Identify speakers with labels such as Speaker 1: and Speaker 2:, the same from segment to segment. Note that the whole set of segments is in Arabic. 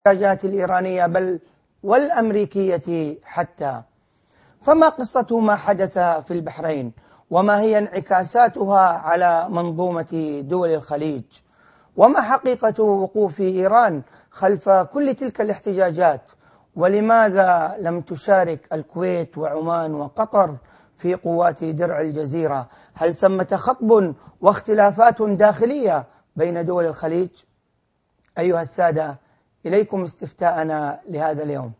Speaker 1: الاحتجاجات الإيرانية بل والأمريكية حتى. فما قصة ما حدث في البحرين؟ وما هي انعكاساتها على منظومة دول الخليج؟ وما حقيقة وقوف إيران خلف كل تلك الاحتجاجات؟ ولماذا لم تشارك الكويت وعمان وقطر في قوات درع الجزيرة؟ هل ثمة خطب واختلافات داخلية بين دول الخليج؟ أيها السادة، إليكم استفتاءنا لهذا اليوم.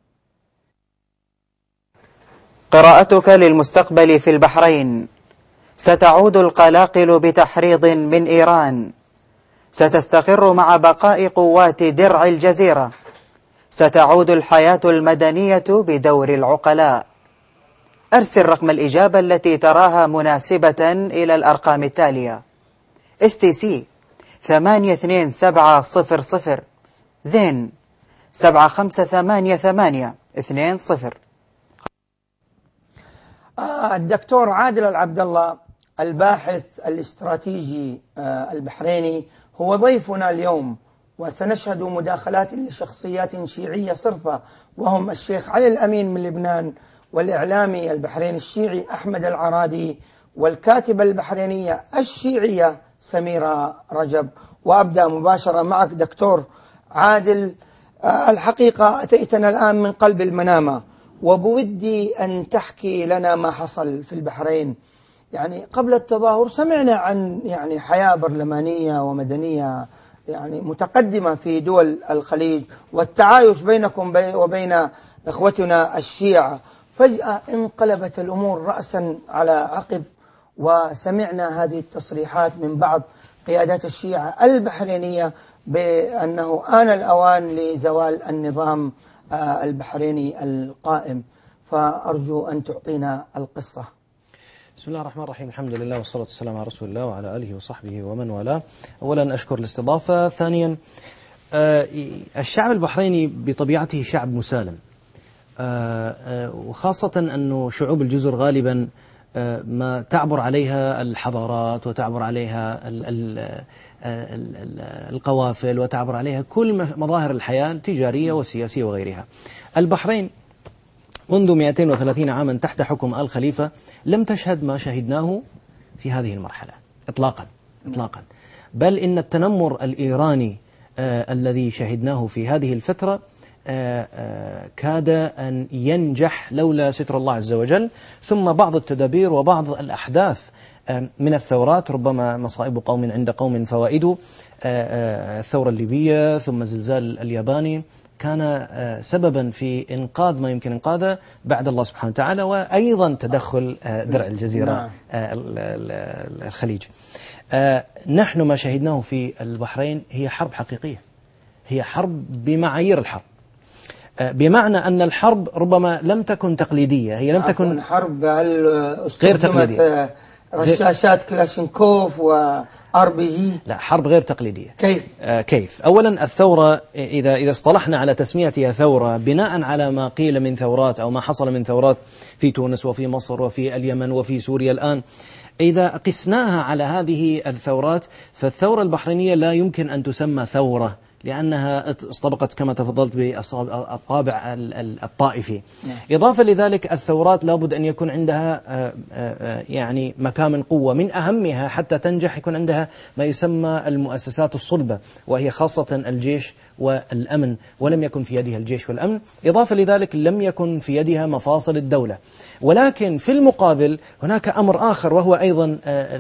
Speaker 2: قراءتك للمستقبل في البحرين: ستعود القلاقل بتحريض من إيران، ستستقر مع بقاء قوات درع الجزيرة، ستعود الحياة المدنية بدور العقلاء. أرسل رقم الإجابة التي تراها مناسبة إلى الأرقام التالية: STC 82700 زين 758820.
Speaker 1: الدكتور عادل العبد الله الباحث الاستراتيجي البحريني هو ضيفنا اليوم، وسنشهد مداخلات لشخصيات شيعية صرفة، وهم الشيخ علي الأمين من لبنان، والإعلامي البحريني الشيعي أحمد العرادي، والكاتبة البحرينية الشيعية سميرة رجب. وأبدأ مباشرة معك دكتور عادل. الحقيقة أتيتنا الآن من قلب المنامة، وبودي أن تحكي لنا ما حصل في البحرين. يعني قبل التظاهر سمعنا عن حياة برلمانية ومدنية متقدمة في دول الخليج، والتعايش بينكم وبين إخوتنا الشيعة. فجأة انقلبت الأمور رأسا على عقب، وسمعنا هذه التصريحات من بعض قيادات الشيعة البحرينية بأنه آن الأوان لزوال النظام البحريني القائم. فأرجو أن تعطينا القصة.
Speaker 3: بسم الله الرحمن الرحيم، الحمد لله والصلاة والسلام على رسول الله وعلى آله وصحبه ومن والاه. أولا أشكر الاستضافة. ثانيا الشعب البحريني بطبيعته شعب مسالم، وخاصة أنه شعوب الجزر غالبا ما تعبر عليها الحضارات وتعبر عليها القوافل وتعبر عليها كل مظاهر الحياة التجارية والسياسية وغيرها. البحرين منذ 230 عاما تحت حكم آل خليفة لم تشهد ما شهدناه في هذه المرحلة إطلاقا. بل إن التنمر الإيراني الذي شهدناه في هذه الفترة كاد أن ينجح لولا ستر الله عز وجل، ثم بعض التدابير وبعض الأحداث من الثورات، ربما مصائب قوم عند قوم فوائد. الثورة الليبية ثم الزلزال الياباني كان سببا في إنقاذ ما يمكن إنقاذه بعد الله سبحانه وتعالى، وأيضا تدخل درع الجزيرة الخليج. نحن ما شهدناه في البحرين هي حرب حقيقية، هي حرب بمعايير الحرب، بمعنى أن الحرب ربما لم تكن تقليدية، هي لم تكن
Speaker 1: حرب
Speaker 3: غير تقليدية،
Speaker 1: رشاشات كلاشينكوف وار بي جي.
Speaker 3: لا، حرب غير تقليدية.
Speaker 1: كيف؟
Speaker 3: أولا الثورة إذا اصطلحنا على تسميتها ثورة بناء على ما قيل من ثورات أو ما حصل من ثورات في تونس وفي مصر وفي اليمن وفي سوريا الآن، إذا قسناها على هذه الثورات فالثورة البحرينية لا يمكن أن تسمى ثورة، لأنها اصطبقت كما تفضلت بالطابع الطائفي. إضافة لذلك الثورات لابد أن يكون عندها مكامن قوة، من أهمها حتى تنجح يكون عندها ما يسمى المؤسسات الصلبة، وهي خاصة الجيش والأمن، ولم يكن في يدها الجيش والأمن. إضافة لذلك لم يكن في يدها مفاصل الدولة. ولكن في المقابل هناك أمر آخر، وهو أيضا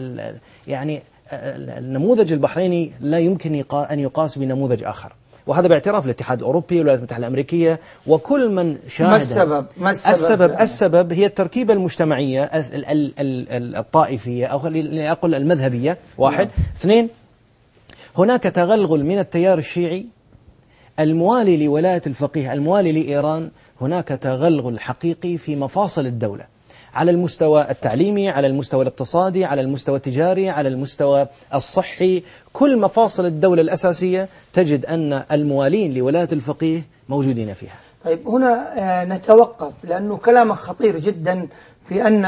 Speaker 3: النموذج البحريني لا يمكن أن يقاس بنموذج آخر، وهذا باعتراف الاتحاد الأوروبي والولايات المتحدة الأمريكية وكل من شاهد. السبب هي التركيبة المجتمعية الطائفية، أو أقول المذهبية. واحد. اثنين، هناك تغلغل من التيار الشيعي الموالي لولاية الفقيه الموالي لإيران، هناك تغلغل حقيقي في مفاصل الدولة، على المستوى التعليمي، على المستوى الاقتصادي، على المستوى التجاري، على المستوى الصحي. كل مفاصل الدولة الأساسية تجد أن الموالين لولاية الفقيه موجودين فيها.
Speaker 1: طيب، هنا نتوقف، لأنه كلامك خطير جدا في أن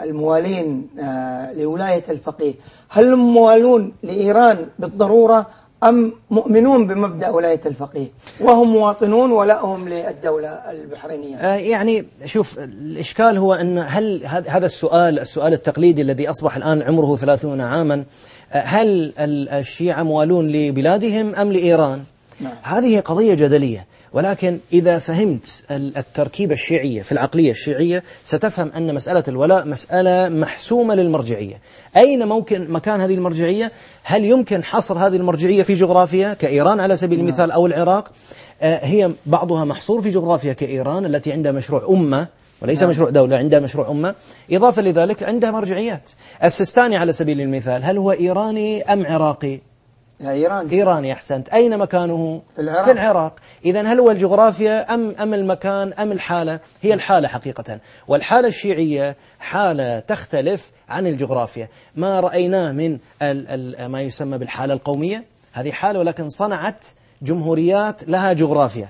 Speaker 1: الموالين لولاية الفقيه، هل هم موالون لإيران بالضرورة، أم مؤمنون بمبدأ ولاية الفقيه وهم مواطنون ولهم للدولة البحرينية؟
Speaker 3: يعني شوف، الإشكال هو أن هل هذا السؤال التقليدي الذي أصبح الآن عمره 30 عاما، هل الشيعة موالون لبلادهم أم لإيران؟
Speaker 1: نعم.
Speaker 3: هذه قضية جدلية، ولكن إذا فهمت التركيبة الشيعية في العقلية الشيعية ستفهم أن مسألة الولاء مسألة محسومة للمرجعية. أين ممكن مكان هذه المرجعية؟ هل يمكن حصر هذه المرجعية في جغرافيا كإيران على سبيل المثال أو العراق؟ هي بعضها محصور في جغرافيا كإيران التي عندها مشروع أمة وليس مشروع دولة، عندها مشروع أمة. إضافة لذلك عندها مرجعيات. السيستاني على سبيل المثال هل هو إيراني أم عراقي؟ إيراني. أحسنت. أين مكانه؟ في العراق. إذن هل هو الجغرافيا أم المكان أم الحالة؟ هي الحالة حقيقة، والحالة الشيعية حالة تختلف عن الجغرافيا. ما رأيناه من ما يسمى بالحالة القومية، هذه حالة ولكن صنعت جمهوريات لها جغرافيا.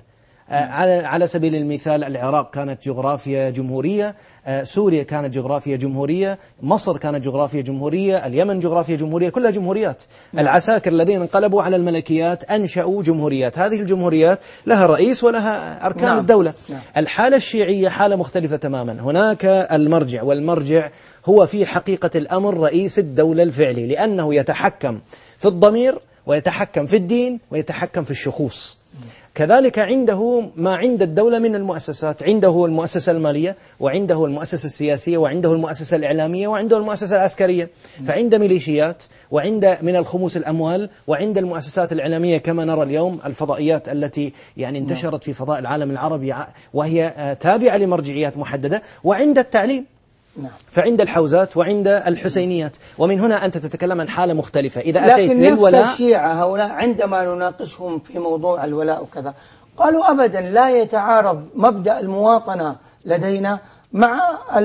Speaker 3: على سبيل المثال العراق كانت جغرافيا جمهورية، سوريا كانت جغرافيا جمهورية، مصر كانت جغرافيا جمهورية، اليمن جغرافيا جمهورية، كلها جمهوريات. العساكر الذين انقلبوا على الملكيات أنشأوا جمهوريات، هذه الجمهوريات لها رئيس ولها أركان الدولة. الحالة الشيعية حالة مختلفة تماما. هناك المرجع، والمرجع هو في حقيقة الأمر رئيس الدولة الفعلي، لأنه يتحكم في الضمير ويتحكم في الدين ويتحكم في الشخوص. كذلك عنده ما عند الدولة من المؤسسات، عنده المؤسسة المالية، وعنده المؤسسة السياسية، وعنده المؤسسة الإعلامية، وعنده المؤسسة العسكرية. فعند ميليشيات، وعند من الخموس الأموال، وعند المؤسسات الإعلامية كما نرى اليوم الفضائيات التي يعني انتشرت في فضاء العالم العربي وهي تابعة لمرجعيات محددة، وعند التعليم. فعند الحوزات وعند الحسينيات. ومن هنا أنت تتكلم عن حالة مختلفة. إذا أتيت للولاء،
Speaker 1: لكن نفس الشيعة هؤلاء عندما نناقشهم في موضوع الولاء وكذا قالوا أبدا لا يتعارض مبدأ المواطنة لدينا مع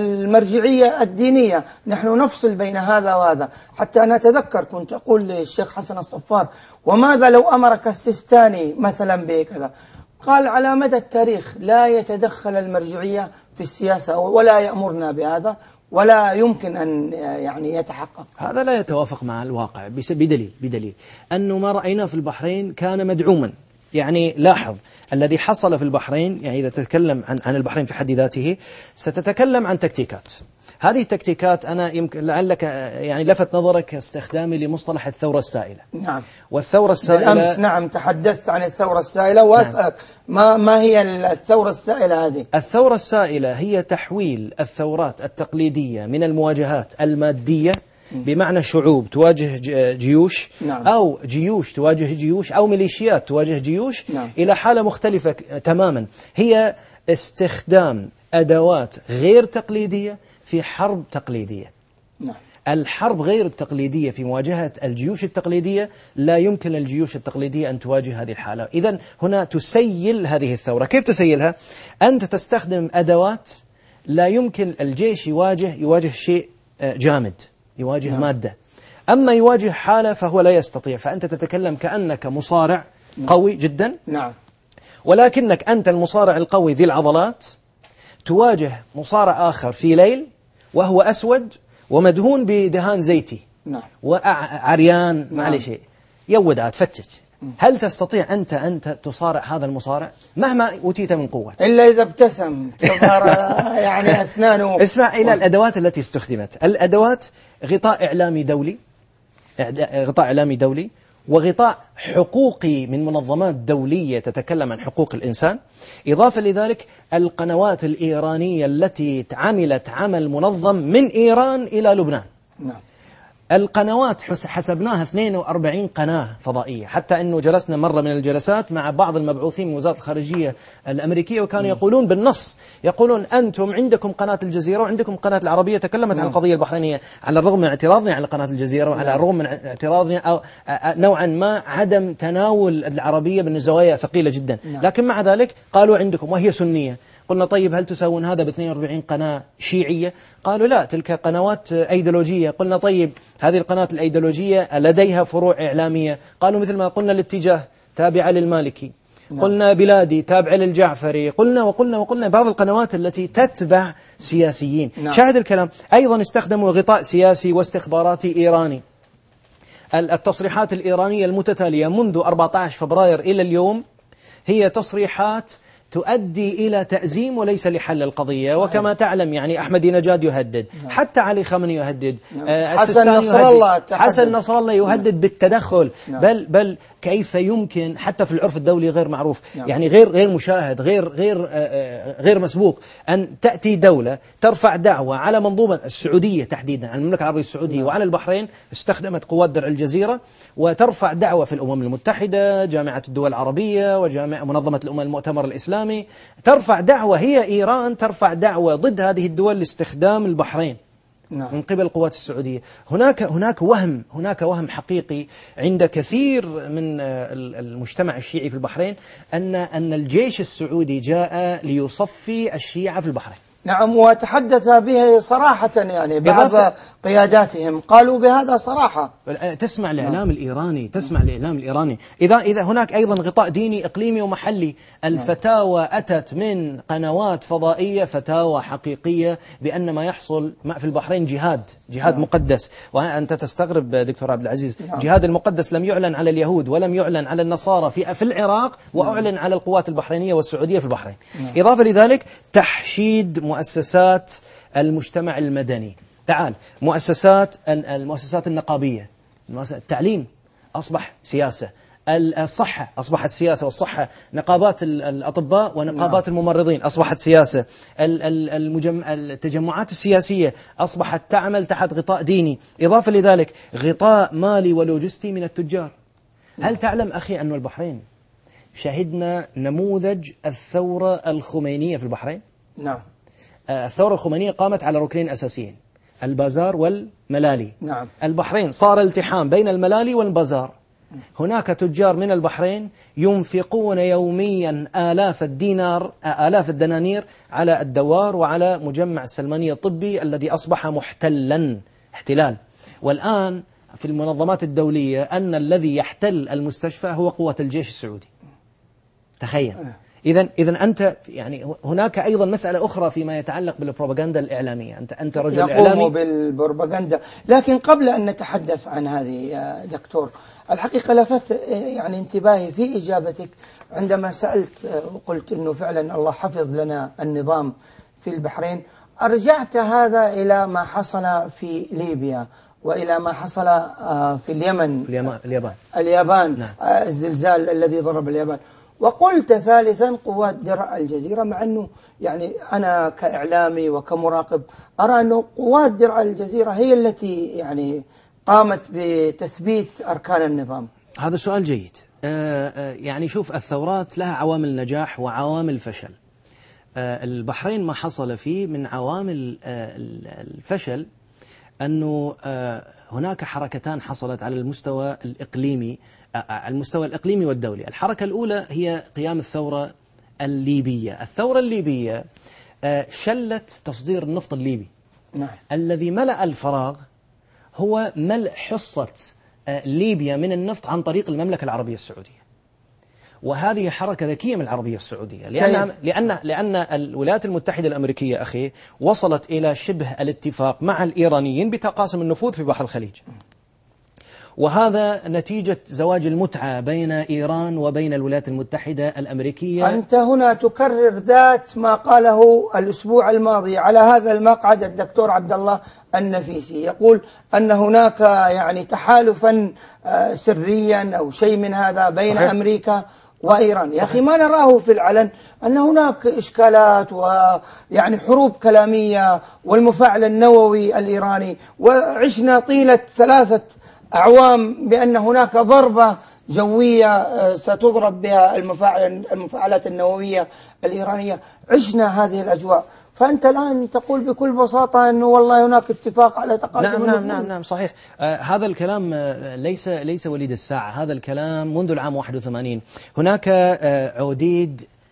Speaker 1: المرجعية الدينية، نحن نفصل بين هذا وهذا. حتى أنا أتذكر كنت أقول للشيخ حسن الصفار: وماذا لو أمرك السيستاني مثلا بكذا؟ قال: على مدى التاريخ لا يتدخل المرجعية في السياسة ولا يأمرنا بهذا، ولا يمكن أن يعني يتحقق.
Speaker 3: هذا لا يتوافق مع الواقع بدليل أنه ما رأيناه في البحرين كان مدعوما. يعني لاحظ الذي حصل في البحرين، يعني إذا تتكلم عن البحرين في حد ذاته ستتكلم عن تكتيكات. هذه التكتيكات أنا يمكن لعلك يعني لفت نظرك استخدامي لمصطلح الثورة السائلة.
Speaker 1: نعم.
Speaker 3: والثورة السائلة
Speaker 1: بالأمس نعم تحدثت عن الثورة السائلة، وأسألك ما هي الثورة السائلة هذه؟
Speaker 3: الثورة السائلة هي تحويل الثورات التقليدية من المواجهات المادية، بمعنى شعوب تواجه جيوش، أو جيوش تواجه جيوش، أو ميليشيات تواجه جيوش، إلى حالة مختلفة تماما، هي استخدام أدوات غير تقليدية في حرب تقليدية. الحرب غير التقليدية في مواجهة الجيوش التقليدية لا يمكن للجيوش التقليدية أن تواجه هذه الحالة. إذن هنا تسيل هذه الثورة. كيف تسيلها؟ أنت تستخدم أدوات لا يمكن الجيش يواجه شيء جامد، يواجه مادة. أما يواجه حالة فهو لا يستطيع. فأنت تتكلم كأنك مصارع قوي جدا، ولكنك أنت المصارع القوي ذي العضلات تواجه مصارع آخر في ليل وهو أسود ومدهون بدهان زيتي، وعريان ما عليه شيء، يودع تفتش. هل تستطيع أنت تصارع هذا المصارع مهما أوتيت من قوة؟
Speaker 1: إلا إذا ابتسم تظهر يعني أسنانه.
Speaker 3: اسمع إلى الأدوات التي استخدمت. الأدوات غطاء إعلامي دولي، وغطاء حقوقي من منظمات دولية تتكلم عن حقوق الإنسان. إضافة لذلك القنوات الإيرانية التي عملت عمل منظم من إيران إلى لبنان. القنوات حسبناها 42 قناة فضائية، حتى أنه جلسنا مرة من الجلسات مع بعض المبعوثين من وزارة الخارجية الأمريكية، وكانوا يقولون بالنص، يقولون أنتم عندكم قناة الجزيرة وعندكم قناة العربية تكلمت عن القضية البحرينية، على الرغم من اعتراضنا على قناة الجزيرة، وعلى الرغم من اعتراضنا أو نوعا ما عدم تناول العربية بالزوايا ثقيلة جدا، لكن مع ذلك قالوا عندكم وهي سنية. قلنا طيب هل تساوون هذا ب 42 قناة شيعية؟ قالوا لا، تلك قنوات أيديولوجية. قلنا طيب هذه القناة الأيديولوجية لديها فروع إعلامية؟ قالوا مثل ما قلنا الاتجاه تابعة للمالكي، قلنا بلادي تابعة للجعفري، قلنا بعض القنوات التي تتبع سياسيين. شاهد الكلام. أيضا استخدموا غطاء سياسي واستخباراتي إيراني. التصريحات الإيرانية المتتالية منذ 14 فبراير إلى اليوم هي تصريحات تؤدي إلى تأزيم وليس لحل القضية. صحيح. وكما تعلم يعني أحمدي نجاد يهدد. نعم. حتى علي خامنئي يهدد.
Speaker 1: نعم. حسن نصر الله
Speaker 3: يهدد بالتدخل. نعم. بل كيف يمكن حتى في العرف الدولي غير معروف. نعم. يعني غير مشاهد غير مسبوق أن تأتي دولة ترفع دعوة على منظومة السعودية تحديدا، على المملكة العربية السعودية. نعم. وعلى البحرين استخدمت قوات درع الجزيرة، وترفع دعوة في الأمم المتحدة، جامعة الدول العربية، ومنظمة الأمم المؤتمر الإسلامي. ترفع دعوة، هي إيران ترفع دعوة ضد هذه الدول لاستخدام البحرين. نعم. من قبل القوات السعودية. هناك وهم حقيقي عند كثير من المجتمع الشيعي في البحرين أن الجيش السعودي جاء ليصفي الشيعة في البحرين.
Speaker 1: نعم، وتحدث به صراحة، يعني بعض قياداتهم قالوا بهذا صراحة.
Speaker 3: تسمع الإعلام الإيراني، إذا هناك أيضا غطاء ديني إقليمي ومحلي. الفتاوى أتت من قنوات فضائية، فتاوى حقيقية بأن ما يحصل في البحرين جهاد مقدس. وأنت تستغرب دكتور عبد العزيز، جهاد المقدس لم يعلن على اليهود ولم يعلن على النصارى في العراق، وأعلن على القوات البحرينية والسعودية في البحرين. إضافة لذلك تحشيد مؤسسات المجتمع المدني. تعال، المؤسسات النقابية، التعليم أصبح سياسة، الصحة أصبحت سياسة، والصحة نقابات الأطباء ونقابات الممرضين أصبحت سياسة، التجمعات السياسية أصبحت تعمل تحت غطاء ديني. إضافة لذلك غطاء مالي ولوجستي من التجار. هل تعلم أخي أن البحرين شهدنا نموذج الثورة الخمينية في البحرين؟
Speaker 1: نعم.
Speaker 3: الثورة الخمينية قامت على ركنين أساسيين، البازار والملالي.
Speaker 1: نعم.
Speaker 3: البحرين صار التحام بين الملالي والبازار. هناك تجار من البحرين ينفقون يوميا آلاف الدنانير على الدوار وعلى مجمع السلمانية الطبي الذي أصبح احتلال. والآن في المنظمات الدولية أن الذي يحتل المستشفى هو قوة الجيش السعودي. تخيل. إذن أنت يعني هناك أيضا مسألة أخرى فيما يتعلق بالبروباغندا الإعلامية. أنت رجل إعلامي
Speaker 1: يقوم بالبروباغندا. لكن قبل أن نتحدث عن هذه يا دكتور، الحقيقة لفت يعني انتباهي في إجابتك عندما سألت وقلت إنه فعلا الله حفظ لنا النظام في البحرين. أرجعت هذا إلى ما حصل في ليبيا وإلى ما حصل في اليابان.
Speaker 3: نعم.
Speaker 1: الزلزال الذي ضرب اليابان. وقلت ثالثا قوات درع الجزيرة، مع أنه يعني أنا كإعلامي وكمراقب أرى أنه قوات درع الجزيرة هي التي يعني قامت بتثبيت أركان النظام.
Speaker 3: هذا سؤال جيد. يعني شوف، الثورات لها عوامل نجاح وعوامل فشل. البحرين ما حصل فيه من عوامل الفشل أنه هناك حركتان حصلت على المستوى الإقليمي والدولي. الحركة الأولى هي قيام الثورة الليبية. الثورة الليبية شلت تصدير النفط الليبي.
Speaker 1: نعم.
Speaker 3: الذي ملأ الفراغ هو ملء حصة ليبيا من النفط عن طريق المملكة العربية السعودية. وهذه حركة ذكية من العربية السعودية، لأن الولايات المتحدة الأمريكية أخي وصلت إلى شبه الاتفاق مع الإيرانيين بتقاسم النفوذ في بحر الخليج. وهذا نتيجة زواج المتعة بين إيران وبين الولايات المتحدة الأمريكية.
Speaker 1: أنت هنا تكرر ذات ما قاله الأسبوع الماضي على هذا المقعد الدكتور عبد الله النفيسي، يقول أن هناك يعني تحالفا سريا أو شيء من هذا بين صحيح. أمريكا وإيران. يا أخي ما نراه في العلن أن هناك إشكالات ويعني حروب كلامية والمفاعل النووي الإيراني، وعشنا طيلة 3 أعوام بأن هناك ضربة جوية ستضرب بها المفاعلات النووية الإيرانية. عشنا هذه الأجواء، فأنت الآن تقول بكل بساطة أنه والله هناك اتفاق على تقاسم النفوذ.
Speaker 3: نعم صحيح. هذا الكلام ليس وليد الساعة، هذا الكلام منذ العام 81. هناك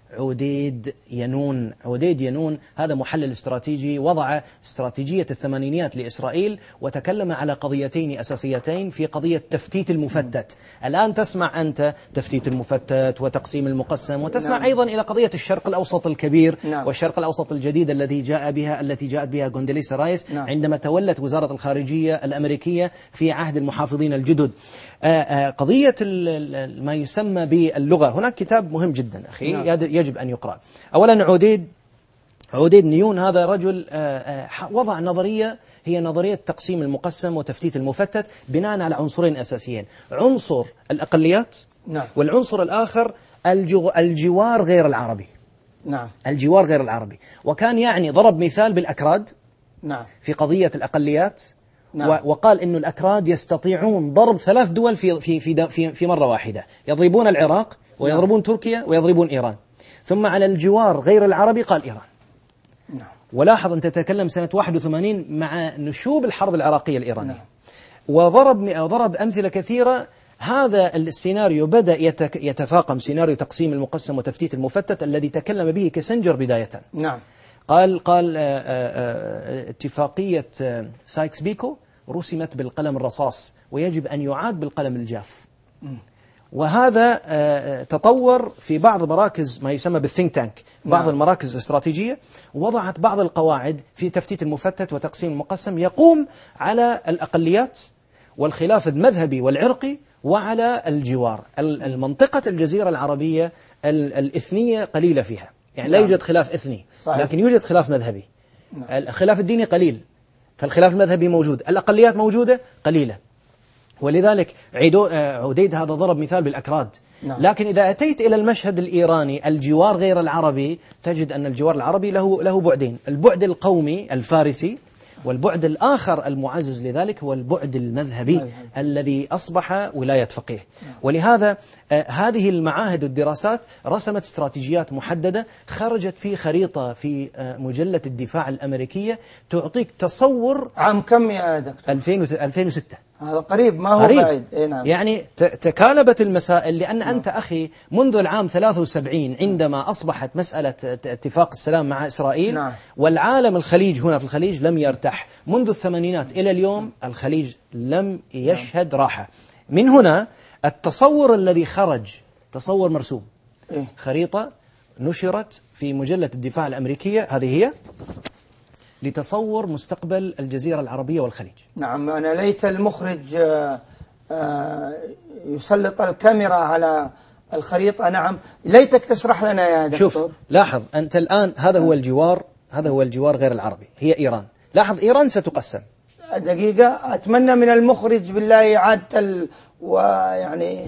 Speaker 3: عوديد ينون. عوديد ينون هذا محلل استراتيجي وضع استراتيجية الثمانينيات لإسرائيل، وتكلم على قضيتين أساسيتين في قضية تفتيت المفتت. الآن تسمع أنت تفتيت المفتت وتقسيم المقسم، وتسمع أيضا إلى قضية الشرق الأوسط الكبير والشرق الأوسط الجديد التي جاءت بها كوندوليسا رايس عندما تولت وزارة الخارجية الأمريكية في عهد المحافظين الجدد. قضية ما يسمى باللغة، هناك كتاب مهم جدا أخي يجب أن يقرأ. أولا عوديد نيون هذا رجل وضع نظرية هي نظرية تقسيم المقسم وتفتيت المفتت بناء على عنصرين أساسيين: عنصر الأقليات والعنصر الآخر الجوار غير العربي. الجوار غير العربي. وكان ضرب مثال بالأكراد في قضية الأقليات، وقال إنه الأكراد يستطيعون ضرب 3 دول في مرة واحدة، يضربون العراق ويضربون تركيا ويضربون إيران. ثم على الجوار غير العربي قال إيران. ولاحظ أن تتكلم سنة 81 مع نشوب الحرب العراقية الإيرانية. وضرب أمثلة كثيرة. هذا السيناريو بدأ يتفاقم سيناريو تقسيم المقسم وتفتيت المفتت الذي تكلم به كيسنجر بداية. قال اتفاقية سايكس بيكو رسمت بالقلم الرصاص ويجب أن يعاد بالقلم الجاف. وهذا تطور في بعض مراكز ما يسمى بالثينك تانك، بعض المراكز الاستراتيجية وضعت بعض القواعد في تفتيت المفتت وتقسيم المقسم يقوم على الأقليات والخلاف المذهبي والعرقي وعلى الجوار. المنطقة الجزيرة العربية الإثنية قليلة فيها، لا يوجد خلاف إثني، لكن يوجد خلاف مذهبي. الخلاف الديني قليل، فالخلاف المذهبي موجود. الأقليات موجودة قليلة. ولذلك عوديد هذا ضرب مثال بالأكراد. لكن إذا أتيت إلى المشهد الإيراني الجوار غير العربي تجد أن الجوار العربي له بعدين: البعد القومي الفارسي، والبعد الآخر المعزز لذلك هو البعد المذهبي الذي أصبح ولاية فقيه. ولهذا هذه المعاهد والدراسات رسمت استراتيجيات محددة، خرجت في خريطة في مجلة الدفاع الأمريكية تعطيك تصور.
Speaker 1: عام كم يا دكتور؟
Speaker 3: 2006.
Speaker 1: هذا قريب، ما هو بعيد.
Speaker 3: يعني تكالبت المسائل، لأن أنت أخي منذ العام 73 عندما أصبحت مسألة اتفاق السلام مع إسرائيل والعالم الخليج هنا في الخليج لم يرتاح. منذ الثمانينات إلى اليوم الخليج لم يشهد راحة. من هنا التصور الذي خرج تصور مرسوم، خريطة نشرت في مجلة الدفاع الأمريكية، هذه هي لتصور مستقبل الجزيرة العربية والخليج.
Speaker 1: نعم، أنا ليت المخرج يسلط الكاميرا على الخريطة. نعم، ليتك تشرح لنا يا دكتور.
Speaker 3: شوف، لاحظ أنت الآن هذا هو الجوار، هذا هو الجوار غير العربي، هي إيران. لاحظ إيران ستقسم.
Speaker 1: دقيقة، أتمنى من المخرج بالله إعادة ويعني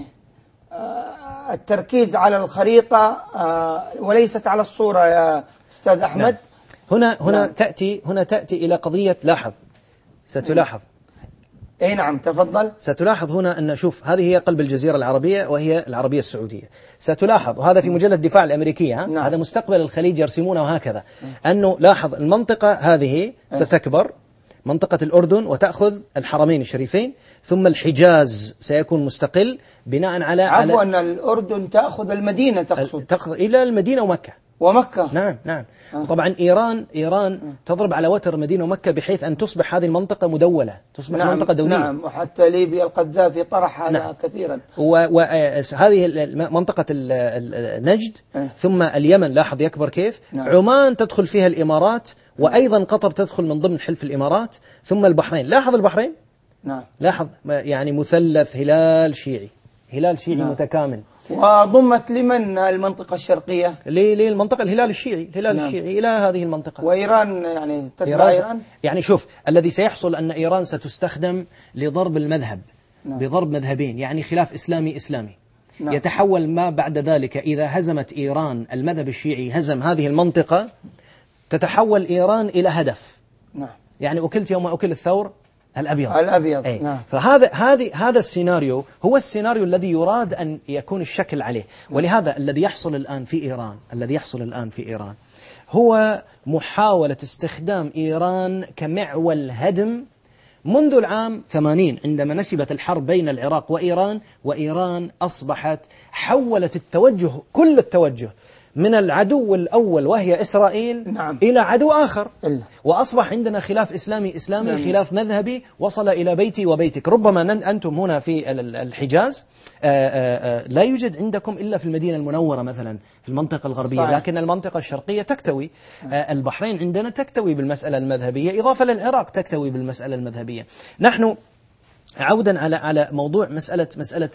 Speaker 1: التركيز على الخريطة وليست على الصورة يا أستاذ أحمد.
Speaker 3: هنا تأتي إلى قضية. لاحظ، ستلاحظ.
Speaker 1: نعم، تفضل.
Speaker 3: ستلاحظ هنا أن شوف هذه هي قلب الجزيرة العربية وهي العربية السعودية. ستلاحظ، وهذا في مجلة الدفاع الأمريكية، هذا مستقبل الخليج يرسمونه هكذا، أنه لاحظ المنطقة هذه ستكبر، منطقة الأردن، وتأخذ الحرمين الشريفين، ثم الحجاز سيكون مستقل بناء على
Speaker 1: عفوا أن الأردن تأخذ المدينة،
Speaker 3: تأخذ إلى المدينة ومكة. نعم. طبعا إيران تضرب على وتر المدينة ومكة بحيث أن تصبح هذه المنطقة مدولة، تصبح منطقة دولية.
Speaker 1: نعم، وحتى ليبيا القذافي طرح هذا كثيرا.
Speaker 3: وهذه منطقة نجد، ثم اليمن، لاحظ يكبر كيف. عمان تدخل فيها الإمارات، وأيضا قطر تدخل من ضمن حلف الإمارات، ثم البحرين. لاحظ البحرين. لاحظ يعني مثلث هلال شيعي متكامل.
Speaker 1: وضمت لمن المنطقة الشرقية؟
Speaker 3: للمنطقة الهلال الشيعي إلى هذه المنطقة.
Speaker 1: وإيران يعني تتبع إيران؟
Speaker 3: يعني شوف، الذي سيحصل أن إيران ستستخدم لضرب المذهب، بضرب مذهبين، يعني خلاف إسلامي. يتحول ما بعد ذلك إذا هزمت إيران المذهب الشيعي، هزم هذه المنطقة، تتحول إيران إلى هدف. يعني أكلت يوم أكل الثور الأبيض. فهذا السيناريو هو السيناريو الذي يراد أن يكون الشكل عليه. ولهذا الذي يحصل الآن في إيران هو محاولة استخدام إيران كمعول هدم منذ العام 80 عندما نشبت الحرب بين العراق وإيران أصبحت حولت كل التوجه من العدو الأول وهي إسرائيل
Speaker 1: نعم.
Speaker 3: إلى عدو آخر
Speaker 1: إلا.
Speaker 3: وأصبح عندنا خلاف إسلامي
Speaker 1: نعم.
Speaker 3: خلاف مذهبي وصل إلى بيتي وبيتك. ربما أنتم هنا في الحجاز لا يوجد عندكم إلا في المدينة المنورة مثلا في المنطقة الغربية،
Speaker 1: صحيح.
Speaker 3: لكن المنطقة الشرقية تكتوي. البحرين عندنا تكتوي بالمسألة المذهبية، إضافة للعراق تكتوي بالمسألة المذهبية. نحن عودا على موضوع مسألة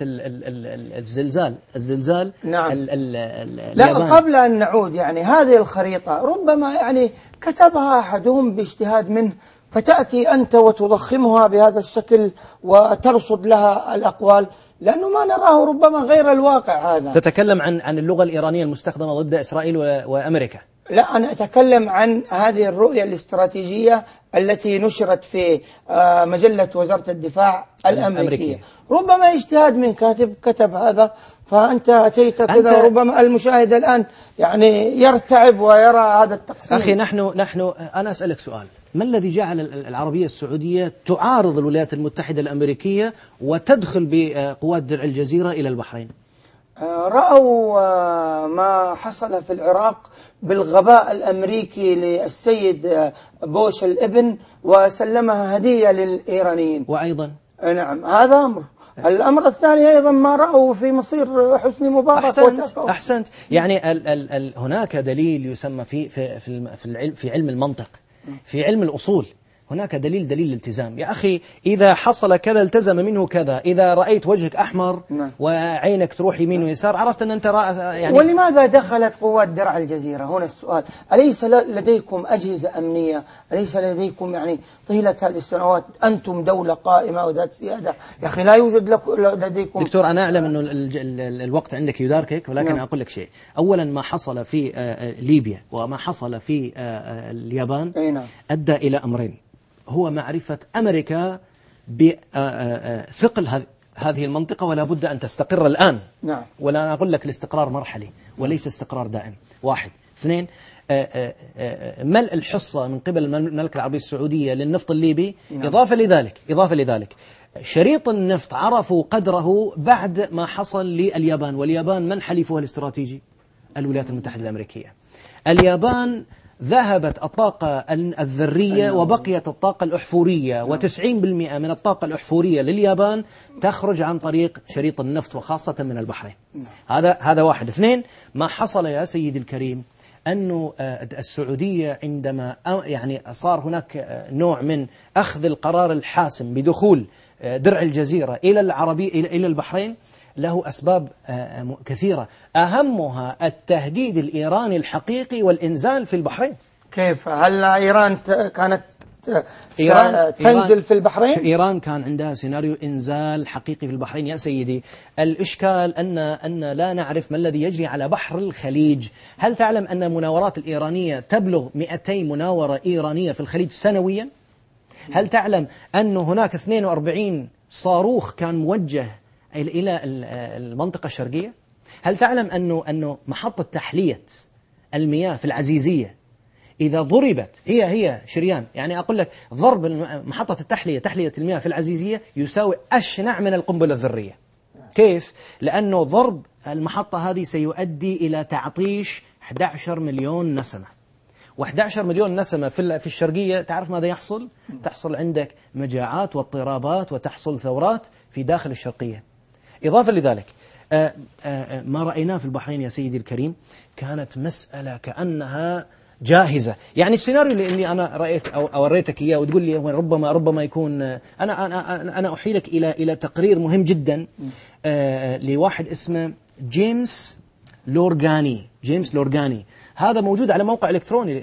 Speaker 3: الزلزال
Speaker 1: نعم. لا،
Speaker 3: اليابان.
Speaker 1: قبل أن نعود يعني هذه الخريطة ربما يعني كتبها أحدهم باجتهاد منه، فتأتي أنت وتضخمها بهذا الشكل وترصد لها الأقوال، لأنه ما نراه ربما غير الواقع هذا.
Speaker 3: تتكلم عن اللغة الإيرانية المستخدمة ضد إسرائيل وأمريكا.
Speaker 1: لا، أنا أتكلم عن هذه الرؤية الاستراتيجية التي نشرت في مجلة وزارة الدفاع الأمريكية. ربما اجتهاد من كاتب كتب هذا، فأنت أتيت كذا، ربما المشاهد الآن يعني يرتعب ويرى هذا التقسيم.
Speaker 3: أخي أنا أسألك سؤال: ما الذي جعل العربية السعودية تعارض الولايات المتحدة الأمريكية وتدخل بقوات درع الجزيرة إلى البحرين؟
Speaker 1: رأوا ما حصل في العراق بالغباء الأمريكي للسيد بوش الابن وسلمها هدية للإيرانيين.
Speaker 3: وأيضا
Speaker 1: نعم، هذا أمر. الأمر الثاني أيضا ما رأوا في مصير حسني مبارك.
Speaker 3: أحسنت. يعني هناك دليل يسمى في علم المنطق، في علم الأصول، هناك دليل الالتزام. يا أخي إذا حصل كذا التزم منه كذا. إذا رأيت وجهك أحمر وعينك تروح يمين ويسار عرفت أن أنت يعني.
Speaker 1: ولماذا دخلت قوات درع الجزيرة؟ هنا السؤال: أليس لديكم أجهزة أمنية؟ أليس لديكم يعني طيلة هذه السنوات أنتم دولة قائمة وذات سيادة؟ يا أخي لا يوجد لديكم.
Speaker 3: دكتور، أنا أعلم أنه الوقت عندك يداركك، ولكن أقول لك شيء. أولا ما حصل في ليبيا وما حصل في اليابان أدى إلى أمرين: هو معرفة أمريكا بثقل هذه المنطقة ولا بد أن تستقر الآن.
Speaker 1: نعم.
Speaker 3: ولا أقول لك الاستقرار مرحلي وليس استقرار دائم. واحد. اثنين، ملء الحصة من قبل المملكة العربية السعودية للنفط الليبي. نعم. إضافة لذلك شريط النفط عرفوا قدره بعد ما حصل لليابان. واليابان من حليفها الاستراتيجي؟ الولايات المتحدة الأمريكية. اليابان ذهبت الطاقة الذرية وبقيت الطاقة الأحفورية، و90% من الطاقة الأحفورية لليابان تخرج عن طريق شريط النفط وخاصة من البحرين. هذا واحد. اثنين، ما حصل يا سيدي الكريم أنه السعودية عندما يعني صار هناك نوع من أخذ القرار الحاسم بدخول درع الجزيرة إلى البحرين له أسباب كثيرة، أهمها التهديد الإيراني الحقيقي والإنزال في البحرين.
Speaker 1: كيف؟ هل إيران كانت تنزل في البحرين؟
Speaker 3: إيران كان عندها سيناريو إنزال حقيقي في البحرين يا سيدي. الإشكال أن لا نعرف ما الذي يجري على بحر الخليج. هل تعلم أن المناورات الإيرانية تبلغ 200 مناورة إيرانية في الخليج سنويا؟ هل تعلم أن هناك 42 صاروخ كان موجه إلى المنطقة الشرقية؟ هل تعلم أنه محطة تحلية المياه في العزيزية إذا ضربت هي شريان، يعني أقول لك ضرب محطة تحلية المياه في العزيزية يساوي أشنع من القنبلة الذرية. كيف؟ لأنه ضرب المحطة هذه سيؤدي إلى تعطيش 11 مليون نسمة، و11 مليون نسمة في الشرقية. تعرف ماذا يحصل؟ تحصل عندك مجاعات واضطرابات وتحصل ثورات في داخل الشرقية. إضافة لذلك ما رأيناه في البحرين يا سيدي الكريم كانت مسألة كأنها جاهزة. يعني السيناريو اللي أنا رأيت أو أوريتك إياه وتقول لي ربما يكون أنا أحيلك إلى تقرير مهم جدا لواحد اسمه جيمس لورغاني. هذا موجود على موقع إلكتروني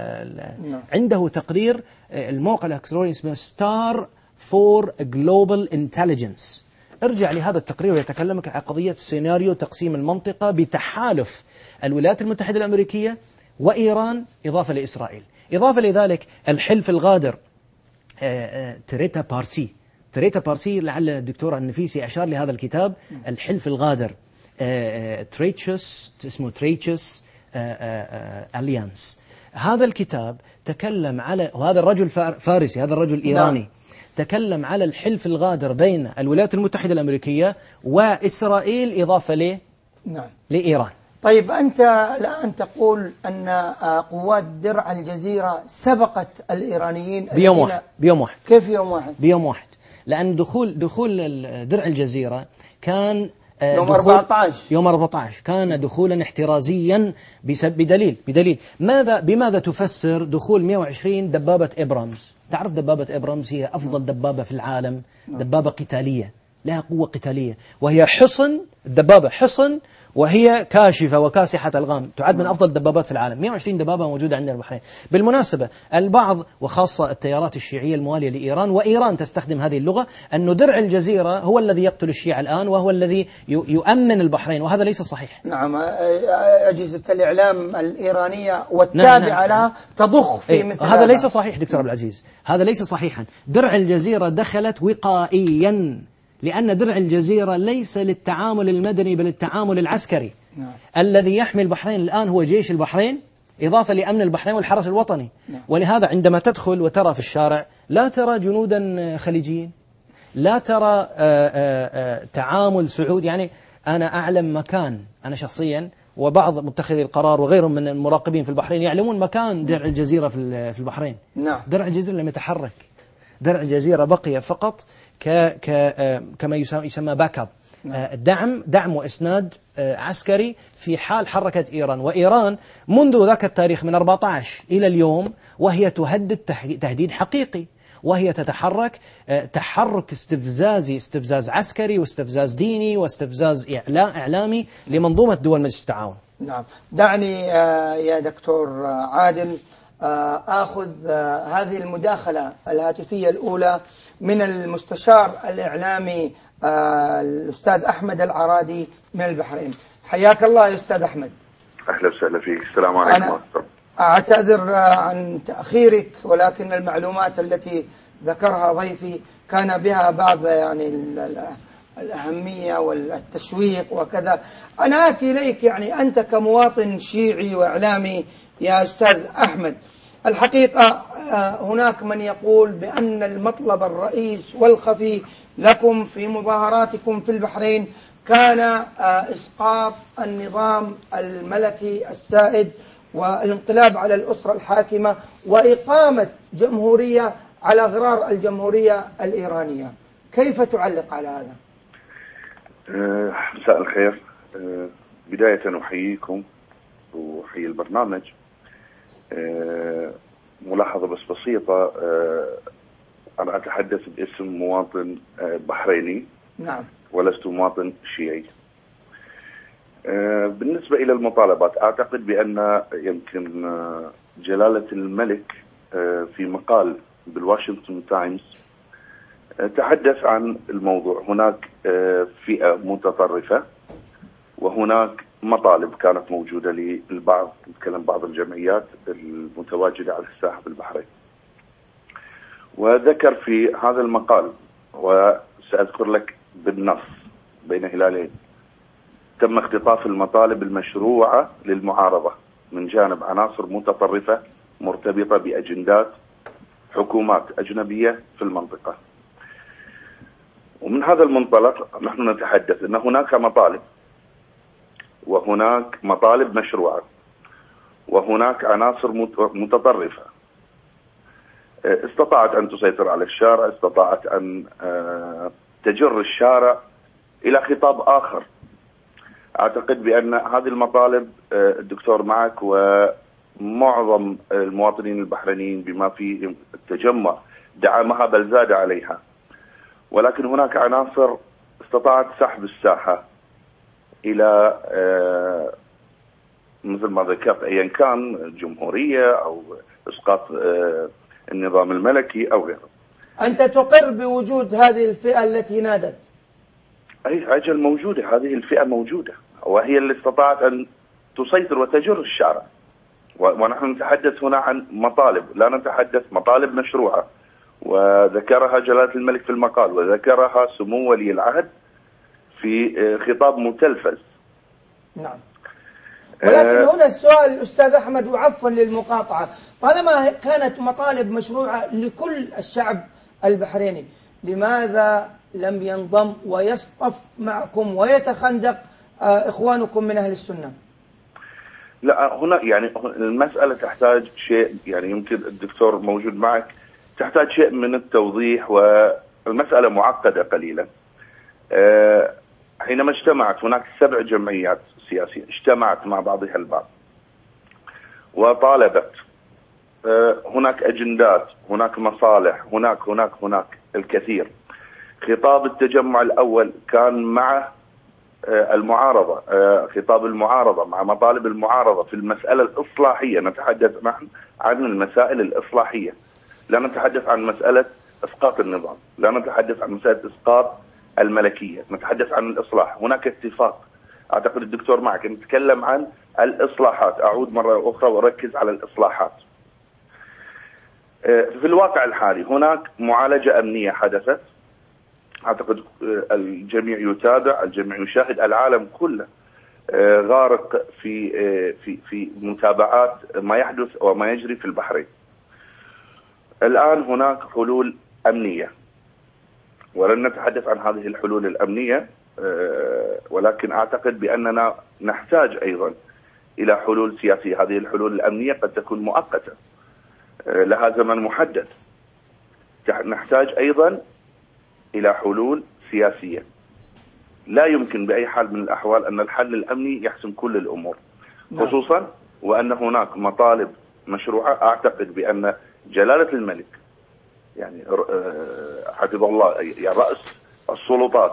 Speaker 3: عنده تقرير. الموقع الإلكتروني اسمه Star for Global Intelligence. ارجع لهذا التقرير ويتكلمك عن قضية سيناريو تقسيم المنطقة بتحالف الولايات المتحدة الأمريكية وإيران إضافة لإسرائيل. إضافة لذلك الحلف الغادر تريتا بارسي لعل الدكتور النفيسي أشار لهذا الكتاب الحلف الغادر اسمه تريتشس أليانس. هذا الكتاب تكلم على، وهذا الرجل فارسي، هذا الرجل إيراني، تكلم على الحلف الغادر بين الولايات المتحدة الأمريكية وإسرائيل إضافة لإيران.
Speaker 1: طيب أنت الآن تقول أن قوات درع الجزيرة سبقت الإيرانيين
Speaker 3: بيوم واحد. بيوم واحد.
Speaker 1: كيف يوم واحد؟
Speaker 3: بيوم واحد، لأن دخول درع الجزيرة كان
Speaker 1: يوم 14.
Speaker 3: يوم 14 كان دخولا احترازيا بدليل بماذا تفسر دخول 120 دبابة إبرامز؟ تعرف دبابة إبرامز هي أفضل دبابة في العالم، دبابة قتالية لها قوة قتالية، وهي حصن، الدبابة حصن وهي كاشفة وكاسحة الغام، تعد من أفضل الدبابات في العالم. 120 دبابة موجودة عندنا البحرين. بالمناسبة البعض وخاصة التيارات الشيعية الموالية لإيران، وإيران تستخدم هذه اللغة، أن درع الجزيرة هو الذي يقتل الشيعة الآن وهو الذي يؤمن البحرين، وهذا ليس صحيح.
Speaker 1: نعم، أجهزة الإعلام الإيرانية والتابعة لها تضخ في مثل
Speaker 3: هذا ليس صحيح دكتور عبد العزيز، هذا ليس صحيحا. درع الجزيرة دخلت وقائيا، لأن درع الجزيرة ليس للتعامل المدني بل للتعامل العسكري. الذي يحمي البحرين الآن هو جيش البحرين، إضافة لأمن البحرين والحرس الوطني. ولهذا عندما تدخل وترى في الشارع لا ترى جنودا خليجيين، لا ترى تعامل سعودي. يعني أنا أعلم مكان، أنا شخصيا وبعض متخذي القرار وغيرهم من المراقبين في البحرين يعلمون مكان درع الجزيرة في البحرين. درع الجزيرة لم يتحرك، درع الجزيرة بقي فقط كما يسمى باك اب، دعم وإسناد عسكري في حال حركت إيران. وإيران منذ ذاك التاريخ من 14 إلى اليوم وهي تهدد تهديد حقيقي، وهي تتحرك تحرك استفزاز عسكري واستفزاز ديني واستفزاز إعلامي لمنظومة دول مجلس التعاون.
Speaker 1: نعم، دعني يا دكتور عادل آخذ هذه المداخلة الهاتفية الأولى من المستشار الإعلامي الأستاذ أحمد العرادي من البحرين. حياك الله يا أستاذ أحمد.
Speaker 4: أهلا وسهلا فيك. السلام عليكم.
Speaker 1: أنا أعتذر عن تأخيرك، ولكن المعلومات التي ذكرها ضيفي كان بها بعض يعني الأهمية والتشويق وكذا. أنا آتي إليك، يعني أنت كمواطن شيعي وإعلامي يا أستاذ أحمد، الحقيقة هناك من يقول بأن المطلب الرئيس والخفي لكم في مظاهراتكم في البحرين كان إسقاط النظام الملكي السائد والانقلاب على الأسرة الحاكمة وإقامة جمهورية على غرار الجمهورية الإيرانية. كيف تعلق على هذا؟
Speaker 4: مساء الخير. بداية أحييكم وأحيي البرنامج. ملاحظة بس بسيطة، أنا أتحدث باسم مواطن بحريني.
Speaker 1: نعم.
Speaker 4: ولست مواطن شيعي. بالنسبة إلى المطالبات، أعتقد بأن يمكن جلالة الملك في مقال بالواشنطن تايمز تحدث عن الموضوع. هناك فئة متطرفة وهناك مطالب كانت موجودة للبعض، نتكلم بعض الجمعيات المتواجدة على الساحة في البحرين. وذكر في هذا المقال، وسأذكر لك بالنص بين هلالين: تم اختطاف المطالب المشروعة للمعارضة من جانب عناصر متطرفة مرتبطة بأجندات حكومات أجنبية في المنطقة. ومن هذا المنطلق نحن نتحدث أن هناك مطالب، وهناك مطالب مشروعة، وهناك عناصر متطرفة استطاعت أن تسيطر على الشارع، استطاعت أن تجر الشارع إلى خطاب آخر. أعتقد بأن هذه المطالب الدكتور معك ومعظم المواطنين البحرينيين بما فيه التجمع دعمها بل زاد عليها، ولكن هناك عناصر استطاعت سحب الساحة إلى مثل ما ذكرت أيا كان جمهورية أو إسقاط النظام الملكي أو غيره.
Speaker 1: أنت تقر بوجود هذه الفئة التي نادت؟
Speaker 4: أي أجل موجودة، هذه الفئة موجودة وهي اللي استطاعت أن تسيطر وتجر الشارع. ونحن نتحدث هنا عن مطالب، لا نتحدث مطالب مشروعة، وذكرها جلالة الملك في المقال وذكرها سمو ولي العهد في خطاب متلفز.
Speaker 1: نعم. ولكن هنا السؤال أستاذ أحمد، وعفوا للمقاطعة، طالما كانت مطالب مشروعة لكل الشعب البحريني، لماذا لم ينضم ويصطف معكم ويتخندق إخوانكم من أهل السنة؟
Speaker 4: لا، هنا يعني المسألة تحتاج شيء، يعني يمكن الدكتور موجود معك، تحتاج شيء من التوضيح، والمسألة معقدة قليلا. حينما اجتمعت هناك 7 جمعيات سياسية اجتمعت مع بعضها البعض وطالبت، هناك أجندات، هناك مصالح، هناك الكثير. خطاب التجمع الأول كان مع المعارضة، خطاب المعارضة مع مطالب المعارضة في المسألة الإصلاحية. نتحدث عن المسائل الإصلاحية، لا نتحدث عن مسألة إسقاط النظام، لا نتحدث عن مسألة إسقاط الملكية، نتحدث عن الإصلاح. هناك اتفاق، أعتقد الدكتور معك، نتكلم عن الإصلاحات. أعود مرة أخرى وأركز على الإصلاحات. في الواقع الحالي هناك معالجة أمنية حدثت، أعتقد الجميع يتابع، الجميع يشاهد، العالم كله غارق في متابعات ما يحدث وما يجري في البحرين. الآن هناك حلول أمنية، ولن نتحدث عن هذه الحلول الأمنية، ولكن أعتقد بأننا نحتاج أيضا إلى حلول سياسية. هذه الحلول الأمنية قد تكون مؤقتة، لها زمن محدد. نحتاج أيضا إلى حلول سياسية. لا يمكن بأي حال من الأحوال أن الحل الأمني يحسم كل الأمور، خصوصا وأن هناك مطالب مشروعة. أعتقد بأن جلالة الملك يعني حفظه الله، يعني رأس السلطات،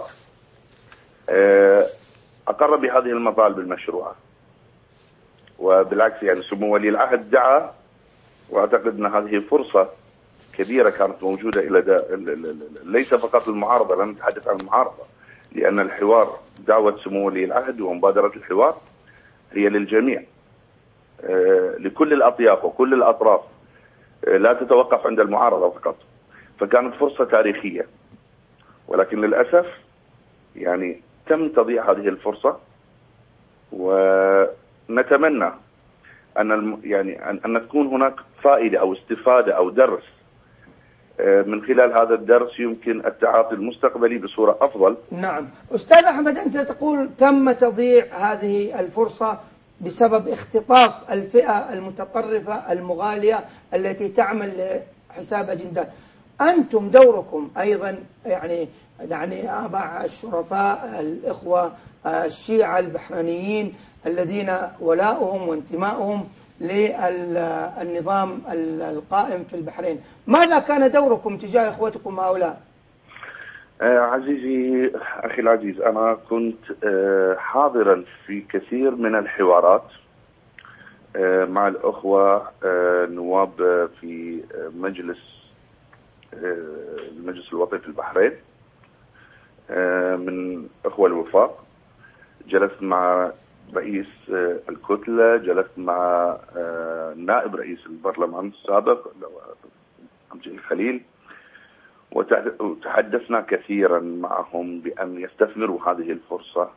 Speaker 4: أقر بهذه المطالب المشروعة، وبالعكس يعني سمو ولي العهد دعا، وأعتقد أن هذه فرصة كبيرة كانت موجودة إلى ليس فقط المعارضة، لا نتحدث عن المعارضة، لأن الحوار، دعوة سمو ولي العهد ومبادرة الحوار هي للجميع، لكل الأطياف وكل الأطراف، لا تتوقف عند المعارضة فقط. فكانت فرصة تاريخية، ولكن للأسف يعني تم تضييع هذه الفرصة. ونتمنى أن تكون هناك فائدة أو استفادة أو درس، من خلال هذا الدرس يمكن التعاطي المستقبلي بصورة أفضل.
Speaker 1: نعم أستاذ أحمد، أنت تقول تم تضييع هذه الفرصة بسبب اختطاف الفئة المتطرفة المغالية التي تعمل لحساب أجندات. أنتم دوركم أيضا يعني آباء الشرفاء، الإخوة الشيعة البحرينيين الذين ولاؤهم وانتمائهم للنظام القائم في البحرين، ماذا كان دوركم تجاه إخوتكم هؤلاء؟
Speaker 4: عزيزي أخي العزيز، أنا كنت حاضرا في كثير من الحوارات مع الأخوة نواب في المجلس الوطني في البحرين من أخوة الوفاق. جلست مع رئيس الكتلة، جلست مع نائب رئيس البرلمان السابق عبد الخليل، وتحدثنا كثيرا معهم بأن يستثمروا هذه الفرصة.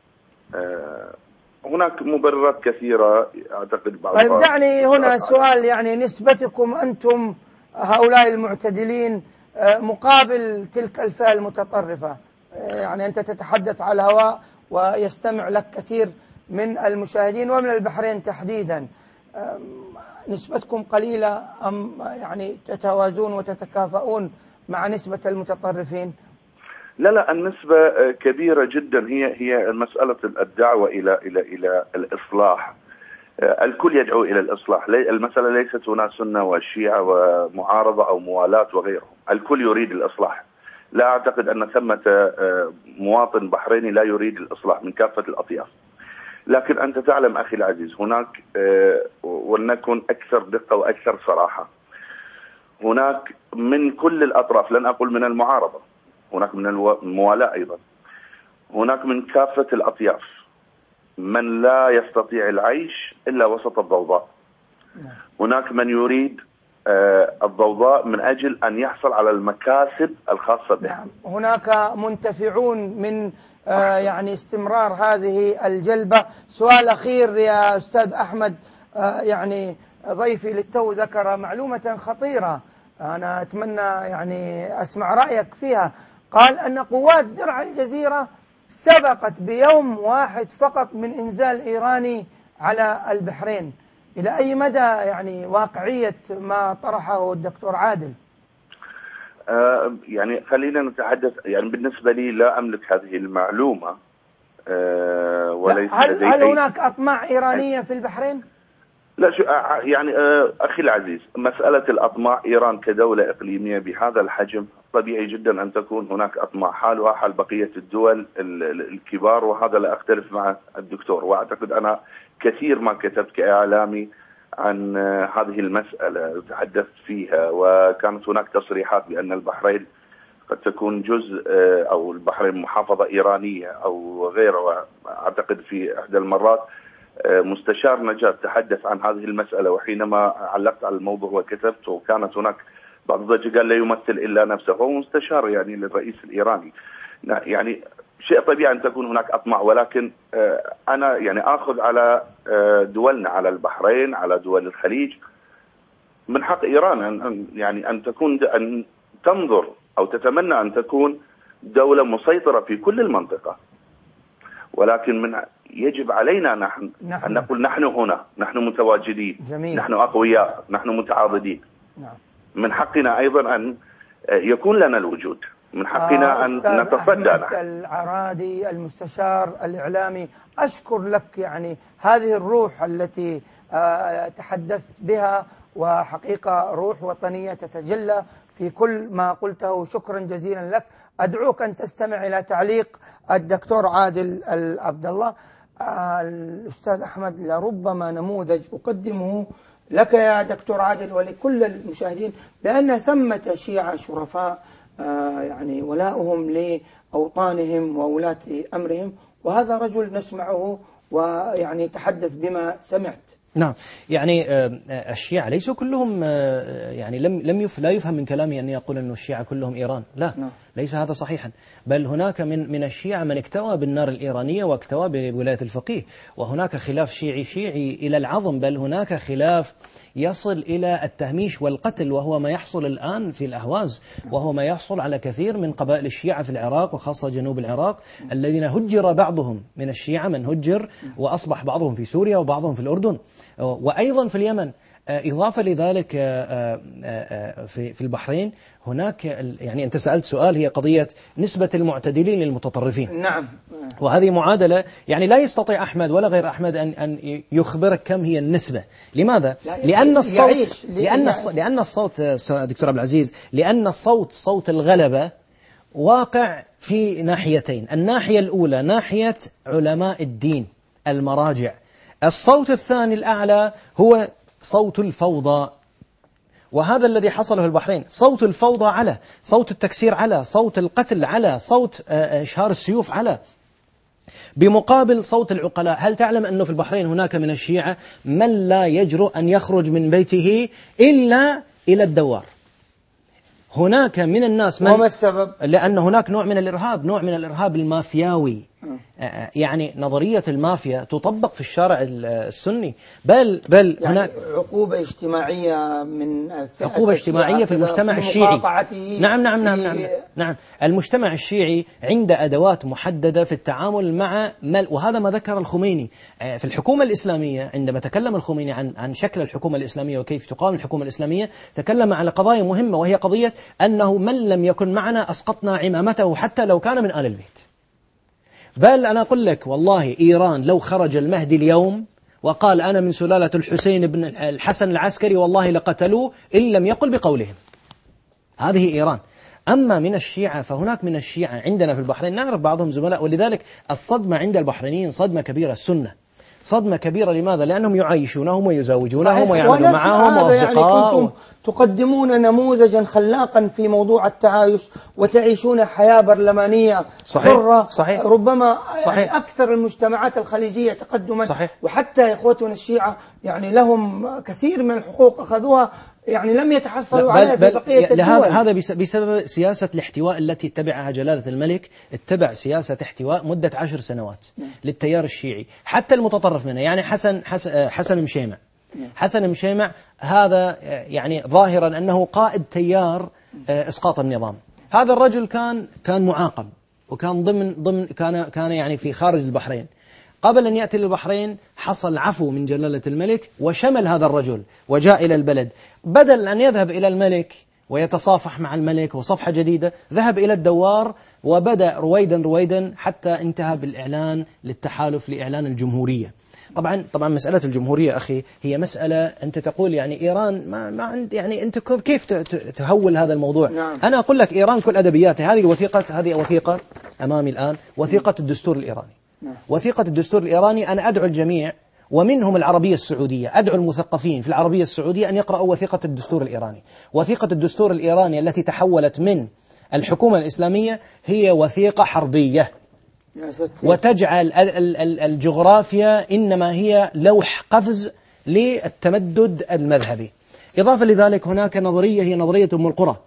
Speaker 4: هناك مبررات كثيرة أعتقد بعضها.
Speaker 1: طيب دعني هنا سؤال، يعني نسبتكم أنتم هؤلاء المعتدلين مقابل تلك الفئة المتطرفة، يعني أنت تتحدث على الهواء ويستمع لك كثير من المشاهدين ومن البحرين تحديدا، نسبتكم قليلة أم يعني تتوازون وتتكافؤون مع نسبة المتطرفين؟
Speaker 4: لا، النسبة كبيرة جدا. هي مسألة الدعوة إلى الإصلاح. الكل يدعو إلى الإصلاح. المسألة ليست هنا سنة وشيعة ومعارضة أو موالاة وغيرهم، الكل يريد الإصلاح. لا أعتقد أن ثمة مواطن بحريني لا يريد الإصلاح من كافة الأطياف. لكن أنت تعلم أخي العزيز، هناك ولنكن أكثر دقة وأكثر صراحة، هناك من كل الأطراف، لن أقول من المعارضة، هناك من الموالاة أيضا، هناك من كافة الأطياف من لا يستطيع العيش إلا وسط الضوضاء. هناك من يريد الضوضاء من أجل أن يحصل على المكاسب الخاصة به.
Speaker 1: نعم، هناك منتفعون من يعني استمرار هذه الجلبة. سؤال أخير يا أستاذ أحمد، يعني ضيفي للتو ذكر معلومة خطيرة، أنا أتمنى يعني أسمع رأيك فيها. قال أن قوات درع الجزيرة سبقت بيوم واحد فقط من إنزال إيراني على البحرين. إلى أي مدى يعني واقعية ما طرحه الدكتور عادل؟
Speaker 4: يعني خلينا نتحدث، يعني بالنسبة لي لا أملك هذه المعلومة، وليس
Speaker 1: هل هناك أطماع إيرانية في البحرين؟
Speaker 4: لا، يعني أخي العزيز، مسألة الأطماع، إيران كدولة إقليمية بهذا الحجم طبيعي جدا أن تكون هناك أطماع حالها حال بقية الدول الكبار، وهذا لا أختلف مع الدكتور. وأعتقد أنا كثير ما كتبت كإعلامي عن هذه المسألة وتحدثت فيها، وكانت هناك تصريحات بأن البحرين قد تكون جزء أو البحرين محافظة إيرانية أو غيره. أعتقد في إحدى المرات مستشار نجاة تحدث عن هذه المسألة، وحينما علقت على الموضوع وكتبت وكانت هناك بعض الضجة قال لا يمثل إلا نفسه، هو مستشار يعني للرئيس الإيراني. يعني شيء طبيعي أن تكون هناك أطماع، ولكن أنا يعني آخذ على دولنا، على البحرين، على دول الخليج. من حق إيران أن تكون، أن تنظر أو تتمنى أن تكون دولة مسيطرة في كل المنطقة، ولكن يجب علينا نحن أن نقول نحن هنا، نحن متواجدين،
Speaker 1: جميل.
Speaker 4: نحن أقوياء، نحن متعاضدين.
Speaker 1: نعم.
Speaker 4: من حقنا أيضا أن يكون لنا الوجود، من حقنا أن نتصدى.
Speaker 1: العرادي المستشار الإعلامي، أشكر لك يعني هذه الروح التي تحدثت بها، وحقيقة روح وطنية تتجلى في كل ما قلته. شكرا جزيلا لك. أدعوك أن تستمع إلى تعليق الدكتور عادل عبد الله. الأستاذ أحمد لربما نموذج أقدمه لك يا دكتور عادل ولكل المشاهدين، بأن ثمة شيعة شرفاء يعني ولاؤهم لأوطانهم وولاة أمرهم، وهذا رجل نسمعه ويعني تحدث بما سمعت.
Speaker 3: نعم، يعني الشيعة ليسوا كلهم، يعني لا يفهم من كلامي أن يقول أن الشيعة كلهم إيران، لا. ليس هذا صحيحا، بل هناك من الشيعة من اكتوى بالنار الإيرانية واكتوى بولاية الفقيه، وهناك خلاف شيعي إلى العظم، بل هناك خلاف يصل إلى التهميش والقتل، وهو ما يحصل الآن في الأهواز، وهو ما يحصل على كثير من قبائل الشيعة في العراق وخاصة جنوب العراق، الذين هجر بعضهم من الشيعة، من هجر وأصبح بعضهم في سوريا وبعضهم في الأردن وأيضا في اليمن. إضافة لذلك في البحرين هناك، يعني أنت سألت سؤال، هي قضية نسبة المعتدلين للمتطرفين.
Speaker 1: نعم.
Speaker 3: وهذه معادلة يعني لا يستطيع أحمد ولا غير أحمد أن يخبرك كم هي النسبة. لماذا؟ لأن الصوت دكتور عبد العزيز، لأن صوت الغلبة واقع في ناحيتين. الناحية الأولى ناحية علماء الدين المراجع، الصوت الثاني الأعلى هو صوت الفوضى، وهذا الذي حصل في البحرين. صوت الفوضى على، صوت التكسير على، صوت القتل على، صوت إشهار السيوف على، بمقابل صوت العقلاء. هل تعلم أنه في البحرين هناك من الشيعة من لا يجرؤ أن يخرج من بيته إلا إلى الدوار؟ هناك من الناس
Speaker 1: وما السبب؟
Speaker 3: لأن هناك نوع من الإرهاب المافياوي. يعني نظرية المافيا تطبق في الشارع السني، بل يعني هناك
Speaker 1: عقوبة اجتماعية من
Speaker 3: عقوبة اجتماعية في المجتمع الشيعي. نعم. المجتمع الشيعي عنده أدوات محددة في التعامل مع وهذا ما ذكر الخميني في الحكومة الإسلامية. عندما تكلم الخميني عن شكل الحكومة الإسلامية وكيف تقام الحكومة الإسلامية، تكلم على قضايا مهمة، وهي قضية أنه من لم يكن معنا أسقطنا عمامته حتى لو كان من آل البيت. بل أنا أقول لك والله، إيران لو خرج المهدي اليوم وقال أنا من سلالة الحسين بن الحسن العسكري، والله لقتلوه إن لم يقل بقولهم. هذه إيران. أما من الشيعة فهناك من الشيعة عندنا في البحرين نعرف بعضهم زملاء، ولذلك الصدمة عند البحرينيين صدمة كبيرة. السنة صدمة كبيرة. لماذا؟ لأنهم يعايشونهم ويزوجونهم ويعملون معهم وأصدقاء.
Speaker 1: يعني كنتم تقدمون نموذجا خلاقا في موضوع التعايش، وتعيشون حياة برلمانية حرة.
Speaker 3: صحيح.
Speaker 1: ربما يعني أكثر المجتمعات الخليجية تقدما.
Speaker 3: صحيح.
Speaker 1: وحتى إخوتنا الشيعة يعني لهم كثير من الحقوق أخذوها، يعني لم يتحصلوا عليها في بقية الدول.
Speaker 3: هذا بسبب سياسة الاحتواء التي اتبعها جلالة الملك. اتبع سياسة احتواء مدة 10 سنوات للتيار الشيعي، حتى المتطرف منه. يعني حسن مشيمع. حسن مشيمع هذا يعني ظاهرا أنه قائد تيار إسقاط النظام. هذا الرجل كان معاقب، وكان ضمن كان يعني في خارج البحرين. قبل أن يأتي للبحرين حصل عفو من جلالة الملك وشمل هذا الرجل وجاء إلى البلد. بدل أن يذهب إلى الملك ويتصافح مع الملك وصفحة جديدة، ذهب إلى الدوار وبدأ رويدا رويدا حتى انتهى بالإعلان للتحالف لإعلان الجمهورية. طبعا مسألة الجمهورية أخي هي مسألة أنت تقول يعني إيران ما عند يعني أنت كيف تهول هذا الموضوع؟
Speaker 1: نعم.
Speaker 3: أنا أقول لك إيران كل أدبياتها. هذه وثيقة أمامي الآن، وثيقة الدستور الإيراني. وثيقة الدستور الإيراني أنا أدعو الجميع ومنهم العربية السعودية، أدعو المثقفين في العربية السعودية أن يقرأوا وثيقة الدستور الإيراني. وثيقة الدستور الإيراني التي تحولت من الحكومة الإسلامية هي وثيقة حربية، وتجعل الجغرافيا إنما هي لوح قفز للتمدد المذهبي. إضافة لذلك هناك نظرية هي نظرية أم القرى،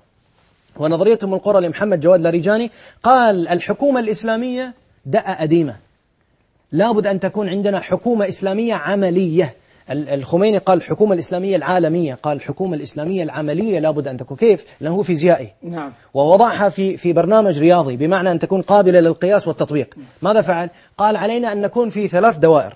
Speaker 3: ونظرية أم القرى لمحمد جواد لاريجاني قال الحكومة الإسلامية دأة أديمة، لابد أن تكون عندنا حكومة إسلامية عملية. الخميني قال الحكومة الإسلامية العالمية، قال الحكومة الإسلامية العملية لابد أن تكون. كيف؟ لأنه هو فيزيائي.
Speaker 1: نعم.
Speaker 3: ووضعها في برنامج رياضي بمعنى أن تكون قابلة للقياس والتطبيق. ماذا فعل؟ قال علينا أن نكون في 3 دوائر،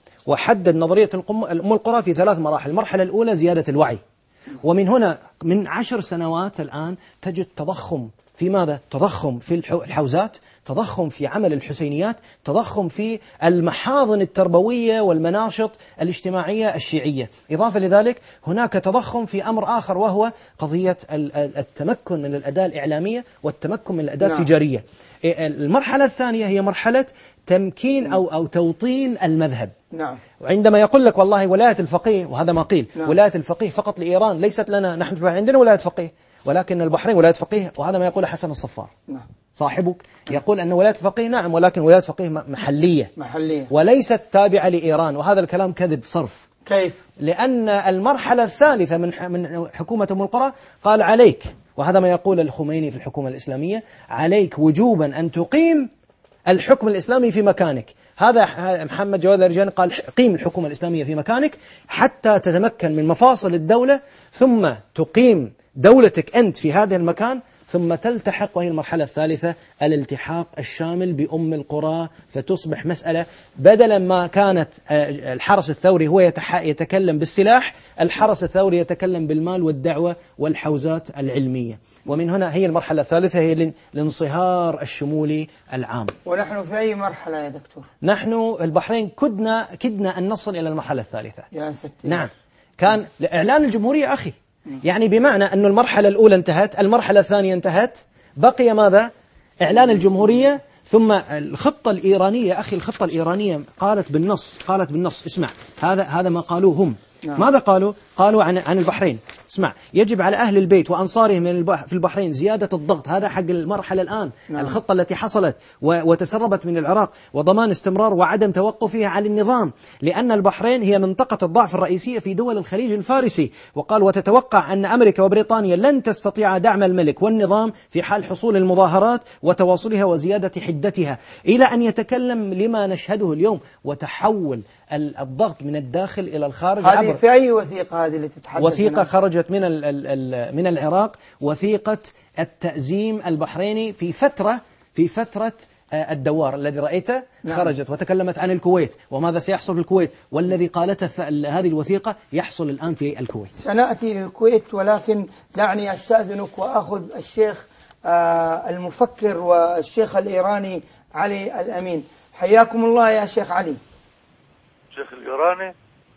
Speaker 3: وحدد نظرية أم القرى في 3 مراحل. المرحلة الأولى زيادة الوعي، ومن هنا من 10 سنوات الآن تجد تضخم في ماذا؟ تضخم في الحوزات، تضخم في عمل الحسينيات، تضخم في المحاضن التربوية والمناشط الاجتماعية الشيعية. إضافة لذلك هناك تضخم في أمر آخر وهو قضية التمكن من الأداة الإعلامية والتمكن من الأداة التجارية. المرحلة الثانية هي مرحلة تمكين أو توطين المذهب.
Speaker 1: نعم.
Speaker 3: وعندما يقول لك والله ولاية الفقيه، وهذا ما قيل، ولاية الفقيه فقط لإيران، ليست لنا نحن عندنا ولاية فقيه، ولكن البحرين ولاية فقيه، وهذا ما يقول حسن الصفار.
Speaker 1: نعم.
Speaker 3: صاحبك يقول أن ولاية الفقيه نعم، ولكن ولاية فقيه محلية وليست تابعة لإيران، وهذا الكلام كذب صرف.
Speaker 1: كيف؟
Speaker 3: لأن المرحلة الثالثة من حكومة أم القرى قال عليك، وهذا ما يقول الخميني في الحكومة الإسلامية، عليك وجوبا أن تقيم الحكم الإسلامي في مكانك. هذا محمد جواد لاريجاني قال قيم الحكومة الإسلامية في مكانك حتى تتمكن من مفاصل الدولة، ثم تقيم دولتك أنت في هذا المكان، ثم تلتحق، وهي المرحلة الثالثة الالتحاق الشامل بأم القرى، فتصبح مسألة بدلا ما كانت الحرس الثوري هو يتكلم بالسلاح، الحرس الثوري يتكلم بالمال والدعوة والحوزات العلمية. ومن هنا هي المرحلة الثالثة هي الانصهار الشمولي العام.
Speaker 1: ونحن في أي مرحلة يا دكتور؟
Speaker 3: نحن البحرين كدنا أن نصل إلى المرحلة الثالثة.
Speaker 1: يا ستي.
Speaker 3: نعم، كان إعلان الجمهورية أخي، يعني بمعنى أن المرحلة الأولى انتهت، المرحلة الثانية انتهت، بقي ماذا؟ إعلان الجمهورية. ثم الخطة الإيرانية أخي، الخطة الإيرانية قالت بالنص اسمع، هذا ما قالوه هم.
Speaker 1: نعم.
Speaker 3: ماذا قالوا عن البحرين؟ اسمع، يجب على أهل البيت وأنصارهم في البحرين زيادة الضغط، هذا حق المرحلة الآن.
Speaker 1: نعم.
Speaker 3: الخطة التي حصلت وتسربت من العراق، وضمان استمرار وعدم توقفها عن النظام، لأن البحرين هي منطقة الضعف الرئيسية في دول الخليج الفارسي. وقال وتتوقع أن أمريكا وبريطانيا لن تستطيع دعم الملك والنظام في حال حصول المظاهرات وتواصلها وزيادة حدتها، إلى أن يتكلم لما نشهده اليوم وتحول الضغط من الداخل إلى الخارج.
Speaker 1: هذه في أي وثيقة هذه اللي تتحدث؟
Speaker 3: وثيقة خرجت من العراق، وثيقة التأزيم البحريني في فترة الدوار الذي رأيته. نعم. خرجت وتكلمت عن الكويت وماذا سيحصل في الكويت، والذي قالته هذه الوثيقة يحصل الآن في الكويت.
Speaker 1: سنأتي للكويت، ولكن دعني أستأذنك وأخذ الشيخ المفكر والشيخ الإيراني علي الأمين. حياكم الله يا شيخ علي.
Speaker 5: الشيخ الإيراني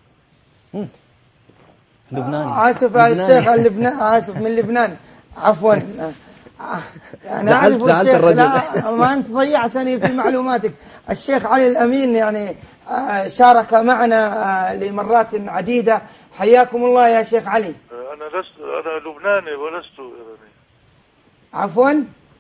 Speaker 3: لبناني.
Speaker 1: آسف الشيخ آسف من لبنان، عفوا. أنا أعرف
Speaker 3: زعلت الرجل.
Speaker 1: لا، ما أنت ضيعتني في معلوماتك. الشيخ علي الأمين يعني شارك معنا لمرات عديدة. حياكم الله يا شيخ علي.
Speaker 5: أنا لبناني ولست إيراني.
Speaker 1: عفوا؟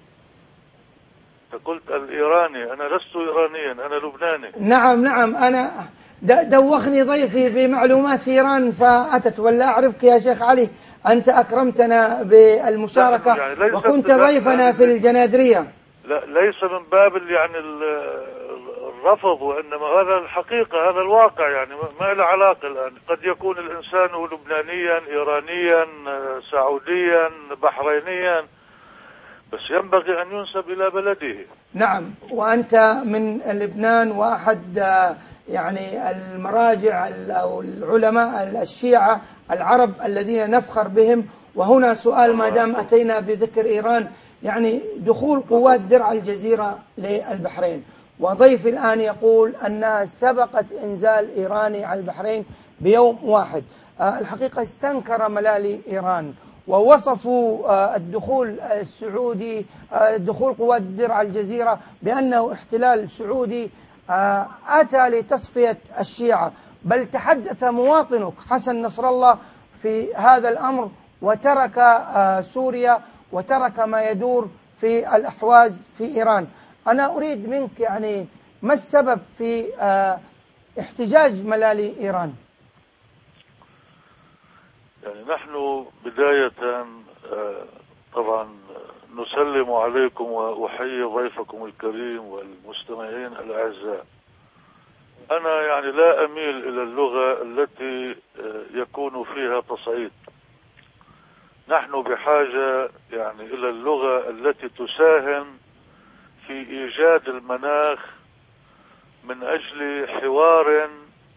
Speaker 5: قلت الإيراني، أنا لست إيرانيا، أنا لبناني.
Speaker 1: نعم أنا دوخني ضيفي بمعلومات إيران فأتت، ولا أعرفك يا شيخ علي، أنت أكرمتنا بالمشاركة يعني وكنت ضيفنا في الجنادرية.
Speaker 5: لا، ليس من باب يعني الرفض، وإنما هذا الحقيقة، هذا الواقع، يعني ما له علاقة الآن. قد يكون الإنسان لبنانيا، إيرانيا، سعوديا، بحرينيا، بس ينبغي أن ينسب إلى بلده.
Speaker 1: نعم، وأنت من لبنان وأحد يعني المراجع أو العلماء الشيعة العرب الذين نفخر بهم. وهنا سؤال ما دام أتينا بذكر إيران، يعني دخول قوات درع الجزيرة للبحرين، وضيف الآن يقول أنها سبقت إنزال إيراني على البحرين بيوم واحد. الحقيقة استنكر ملالي إيران ووصفوا الدخول السعودي، دخول قوات درع الجزيرة، بأنه احتلال سعودي أتى لتصفية الشيعة. بل تحدث مواطنك حسن نصر الله في هذا الأمر وترك سوريا وترك ما يدور في الأحواز في إيران. أنا أريد منك يعني ما السبب في احتجاج ملالي إيران؟
Speaker 5: يعني نحن بداية طبعا نسلم عليكم وأحيي ضيفكم الكريم والمستمعين الأعزاء. أنا يعني لا أميل إلى اللغة التي يكون فيها تصعيد. نحن بحاجة يعني إلى اللغة التي تساهم في إيجاد المناخ من أجل حوار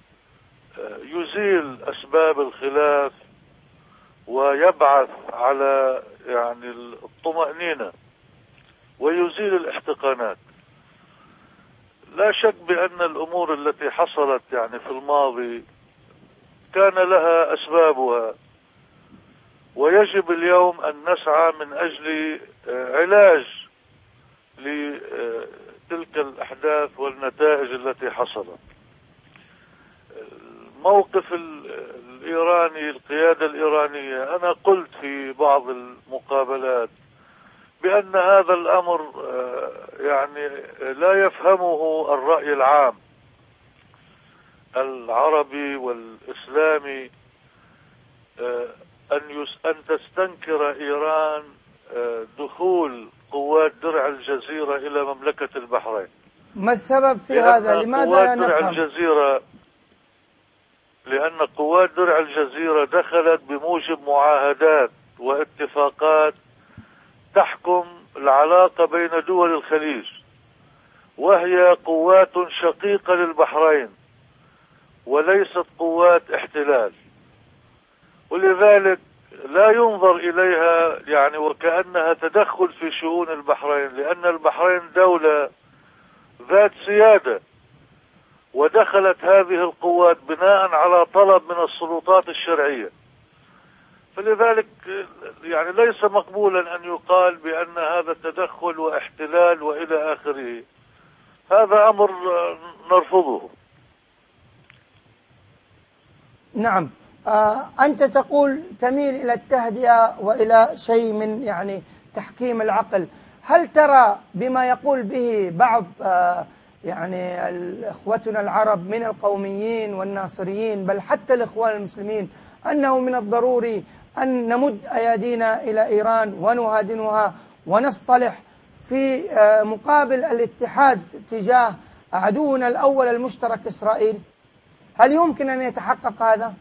Speaker 5: يزيل أسباب الخلاف ويبعث على يعني الطمأنينة ويزيل الاحتقانات. لا شك بأن الأمور التي حصلت يعني في الماضي كان لها أسبابها، ويجب اليوم أن نسعى من أجل علاج لتلك الأحداث والنتائج التي حصلت. الموقف الإيراني، القيادة الإيرانية، أنا قلت في بعض المقابلات بأن هذا الأمر يعني لا يفهمه الرأي العام العربي والإسلامي، أن تستنكر إيران دخول قوات درع الجزيرة إلى مملكة البحرين.
Speaker 1: ما السبب في هذا؟ لماذا لا نفهم؟
Speaker 5: لأن قوات درع الجزيرة دخلت بموجب معاهدات واتفاقات تحكم العلاقة بين دول الخليج، وهي قوات شقيقة للبحرين وليست قوات احتلال، ولذلك لا ينظر إليها يعني وكأنها تدخل في شؤون البحرين، لأن البحرين دولة ذات سيادة، ودخلت هذه القوات بناء على طلب من السلطات الشرعية. فلذلك يعني ليس مقبولا أن يقال بأن هذا تدخل واحتلال وإلى آخره. هذا أمر نرفضه.
Speaker 1: نعم. أنت تقول تميل إلى التهدئة وإلى شيء من يعني تحكيم العقل. هل ترى بما يقول به بعض يعني إخوتنا العرب من القوميين والناصريين، بل حتى الإخوان المسلمين، أنه من الضروري أن نمد أيدينا إلى إيران ونهادنها ونصطلح في مقابل الاتحاد تجاه عدونا الأول المشترك إسرائيل؟ هل يمكن أن يتحقق هذا؟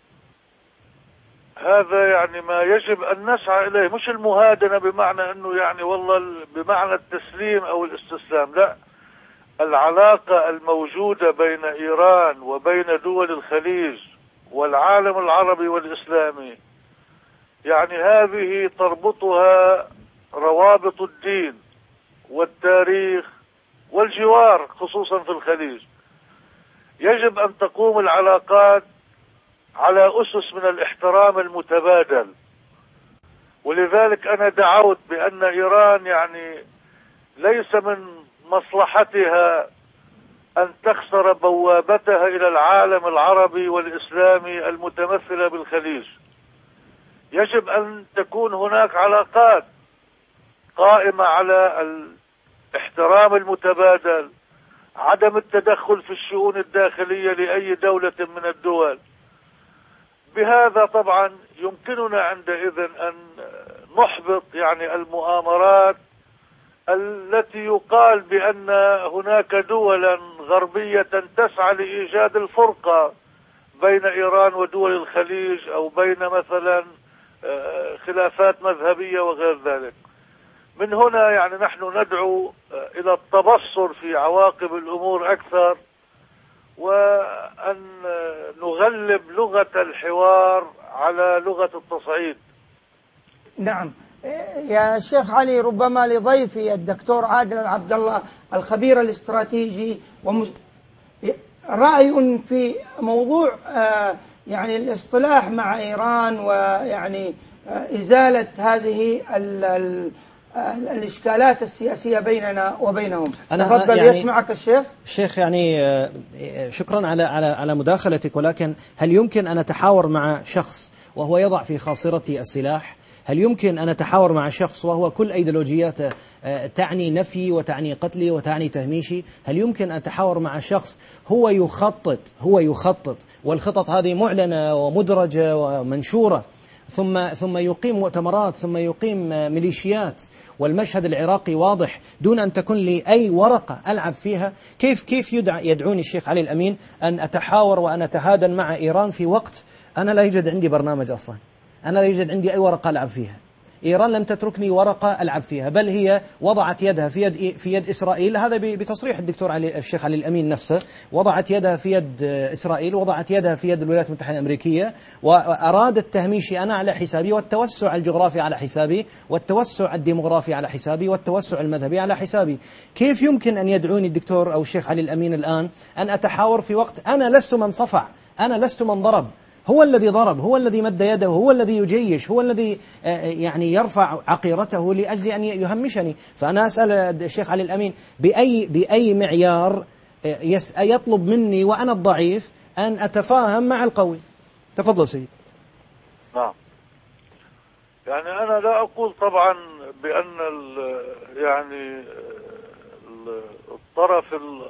Speaker 5: هذا يعني ما يجب أن نسعى إليه، مش المهادنة بمعنى أنه يعني والله بمعنى التسليم أو الاستسلام، لا. العلاقة الموجودة بين إيران وبين دول الخليج والعالم العربي والإسلامي يعني هذه تربطها روابط الدين والتاريخ والجوار، خصوصا في الخليج. يجب أن تقوم العلاقات على أسس من الاحترام المتبادل، ولذلك أنا دعوت بأن إيران يعني ليس من مصلحتها أن تخسر بوابتها إلى العالم العربي والإسلامي المتمثلة بالخليج. يجب أن تكون هناك علاقات قائمة على الاحترام المتبادل، عدم التدخل في الشؤون الداخلية لأي دولة من الدول. بهذا طبعا يمكننا عندئذ أن نحبط يعني المؤامرات التي يقال بأن هناك دولا غربية تسعى لإيجاد الفرقة بين إيران ودول الخليج، أو بين مثلا خلافات مذهبية وغير ذلك. من هنا يعني نحن ندعو إلى التبصر في عواقب الأمور أكثر، وأن نغلب لغة الحوار على لغة التصعيد.
Speaker 1: نعم يا شيخ علي، ربما لضيفي الدكتور عادل العبد الله الخبير الاستراتيجي رأي في موضوع يعني الاصطلاح مع إيران، ويعني إزالة هذه الإشكالات السياسية بيننا وبينهم. تفضل يعني يسمعك الشيخ.
Speaker 3: الشيخ يعني شكرا على مداخلتك، ولكن هل يمكن أن أتحاور مع شخص وهو يضع في خاصرتي السلاح؟ هل يمكن أن أتحاور مع شخص وهو كل أيديولوجياته تعني نفي وتعني قتلي وتعني تهميشي؟ هل يمكن أن أتحاور مع شخص هو يخطط والخطط هذه معلنة ومدرجة ومنشورة، ثم يقيم مؤتمرات، ثم يقيم ميليشيات، والمشهد العراقي واضح دون أن تكون لي أي ورقة ألعب فيها؟ كيف يدعوني الشيخ علي الأمين أن أتحاور وأن أتهادن مع إيران في وقت أنا لا يوجد عندي برنامج أصلا، أنا لا يوجد عندي أي ورقة ألعب فيها؟ إيران لم تتركني ورقة ألعب فيها، بل هي وضعت يدها في يد إسرائيل. هذا بتصريح الدكتور الشيخ علي الأمين نفسه، وضعت يدها في يد إسرائيل، وضعت يدها في يد الولايات المتحدة الأمريكية، وأرادت تهميشي أنا على حسابي، والتوسع الجغرافي على حسابي، والتوسع الديمغرافي على حسابي، والتوسع المذهبي على حسابي. كيف يمكن أن يدعوني الدكتور أو الشيخ علي الأمين الآن أن أتحاور في وقت أنا لست من صفع، أنا لست من ضرب؟ هو الذي ضرب، هو الذي مد يده، هو الذي يجيش، هو الذي يعني يرفع عقيرته لأجل أن يهمشني. فأنا أسأل الشيخ علي الأمين بأي معيار يطلب مني وأنا الضعيف أن أتفاهم مع القوي؟ تفضل سيد.
Speaker 5: نعم، يعني أنا لا أقول طبعا بأن يعني الطرف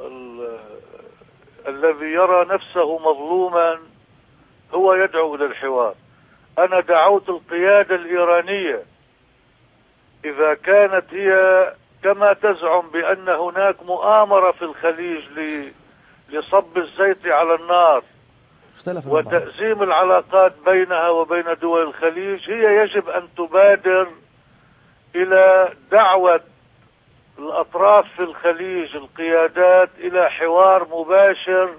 Speaker 5: الذي يرى نفسه مظلوما هو يدعو إلى الحوار. أنا دعوت القيادة الإيرانية إذا كانت هي كما تزعم بأن هناك مؤامرة في الخليج لصب الزيت على النار وتأزيم العلاقات بينها وبين دول الخليج، هي يجب أن تبادر إلى دعوة الأطراف في الخليج، القيادات، إلى حوار مباشر،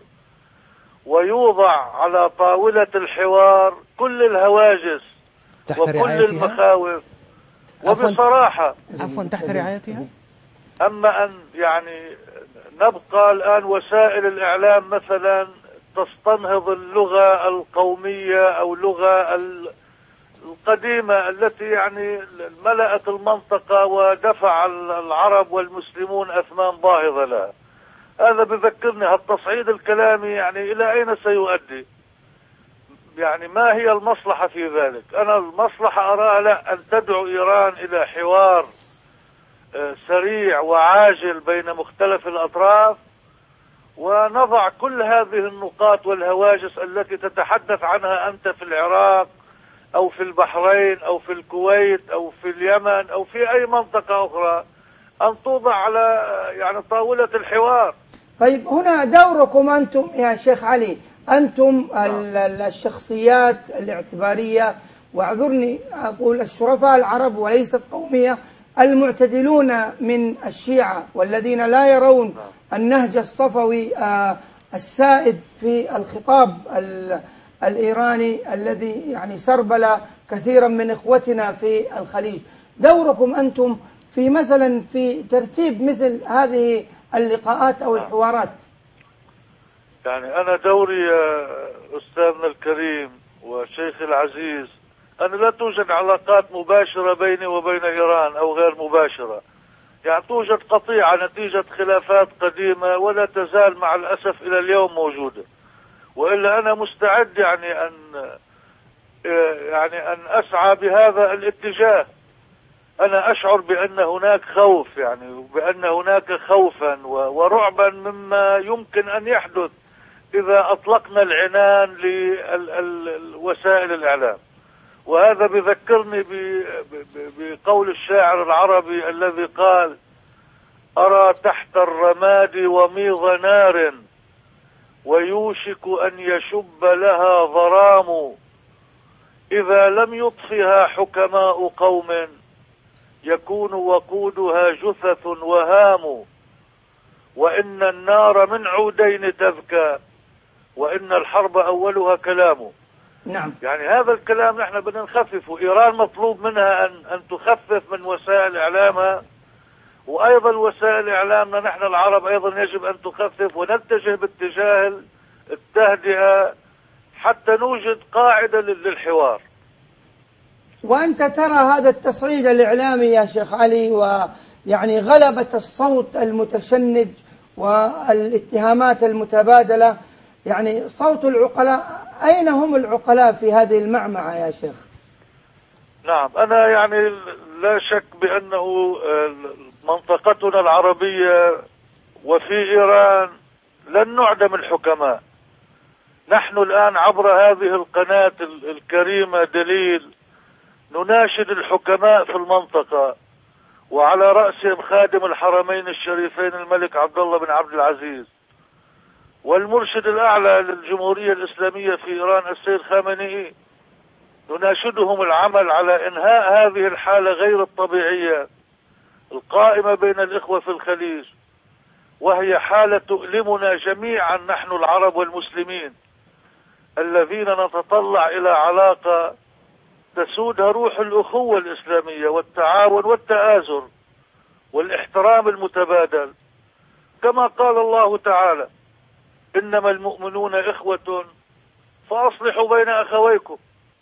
Speaker 5: ويوضع على طاولة الحوار كل الهواجس وكل المخاوف وبصراحة.
Speaker 3: عفوا، تحت رعايتها.
Speaker 5: أما أن يعني نبقى الآن وسائل الإعلام مثلا تستنهض اللغة القومية أو اللغة القديمة التي يعني ملأت المنطقة ودفع العرب والمسلمون أثمان باهظة لها، هذا بذكرني هالتصعيد الكلامي يعني إلى أين سيؤدي؟ يعني ما هي المصلحة في ذلك؟ أنا المصلحة أراها لا، أن تدعو إيران إلى حوار سريع وعاجل بين مختلف الأطراف، ونضع كل هذه النقاط والهواجس التي تتحدث عنها أنت في العراق أو في البحرين أو في الكويت أو في اليمن أو في أي منطقة أخرى، أن توضع على يعني طاولة الحوار.
Speaker 1: طيب، هنا دوركم أنتم يا شيخ علي، أنتم الشخصيات الاعتبارية، واعذرني أقول الشرفاء العرب وليست قومية، المعتدلون من الشيعة والذين لا يرون النهج الصفوي السائد في الخطاب الإيراني الذي يعني سربل كثيرا من إخوتنا في الخليج. دوركم أنتم في مثلا في ترتيب مثل هذه اللقاءات أو الحوارات؟
Speaker 5: يعني أنا دوري يا أستاذنا الكريم وشيخي العزيز، أنا لا توجد علاقات مباشرة بيني وبين إيران أو غير مباشرة، يعني توجد قطيعة نتيجة خلافات قديمة ولا تزال مع الأسف إلى اليوم موجودة، وإلا أنا مستعد يعني أن أسعى بهذا الاتجاه. أنا أشعر بأن هناك خوف، يعني بأن هناك خوفا ورعبا مما يمكن أن يحدث إذا أطلقنا العنان لوسائل الإعلام. وهذا بذكرني بقول الشاعر العربي الذي قال: أرى تحت الرماد وميض نار ويوشك أن يشب لها ظرام، إذا لم يطفها حكماء قوم يكون وقودها جثث وهام، وإن النار من عودين تذكى وإن الحرب أولها كلام.
Speaker 1: نعم.
Speaker 5: يعني هذا الكلام نحن بدنا نخففه. إيران مطلوب منها أن تخفف من وسائل إعلامها، وأيضا وسائل إعلامنا نحن العرب أيضا يجب أن تخفف ونتجه باتجاه التهدئة حتى نوجد قاعدة للحوار.
Speaker 1: وأنت ترى هذا التصعيد الإعلامي يا شيخ علي، ويعني غلبة الصوت المتشنج والاتهامات المتبادلة، يعني صوت العقلاء، أين هم العقلاء في هذه المعمعة يا شيخ؟
Speaker 5: نعم، أنا يعني لا شك بأنه منطقتنا العربية وفي إيران لن نعدم الحكماء. نحن الآن عبر هذه القناة الكريمة دليل نناشد الحكماء في المنطقة، وعلى رأسهم خادم الحرمين الشريفين الملك عبد الله بن عبد العزيز، والمرشد الأعلى للجمهورية الإسلامية في إيران السيد خامنئي. نناشدهم العمل على إنهاء هذه الحالة غير الطبيعية القائمة بين الإخوة في الخليج، وهي حالة تؤلمنا جميعا نحن العرب والمسلمين الذين نتطلع إلى علاقة تسودها روح الأخوة الإسلامية والتعاون والتآزر والاحترام المتبادل، كما قال الله تعالى: إنما المؤمنون إخوة فأصلحوا بين أخويكم.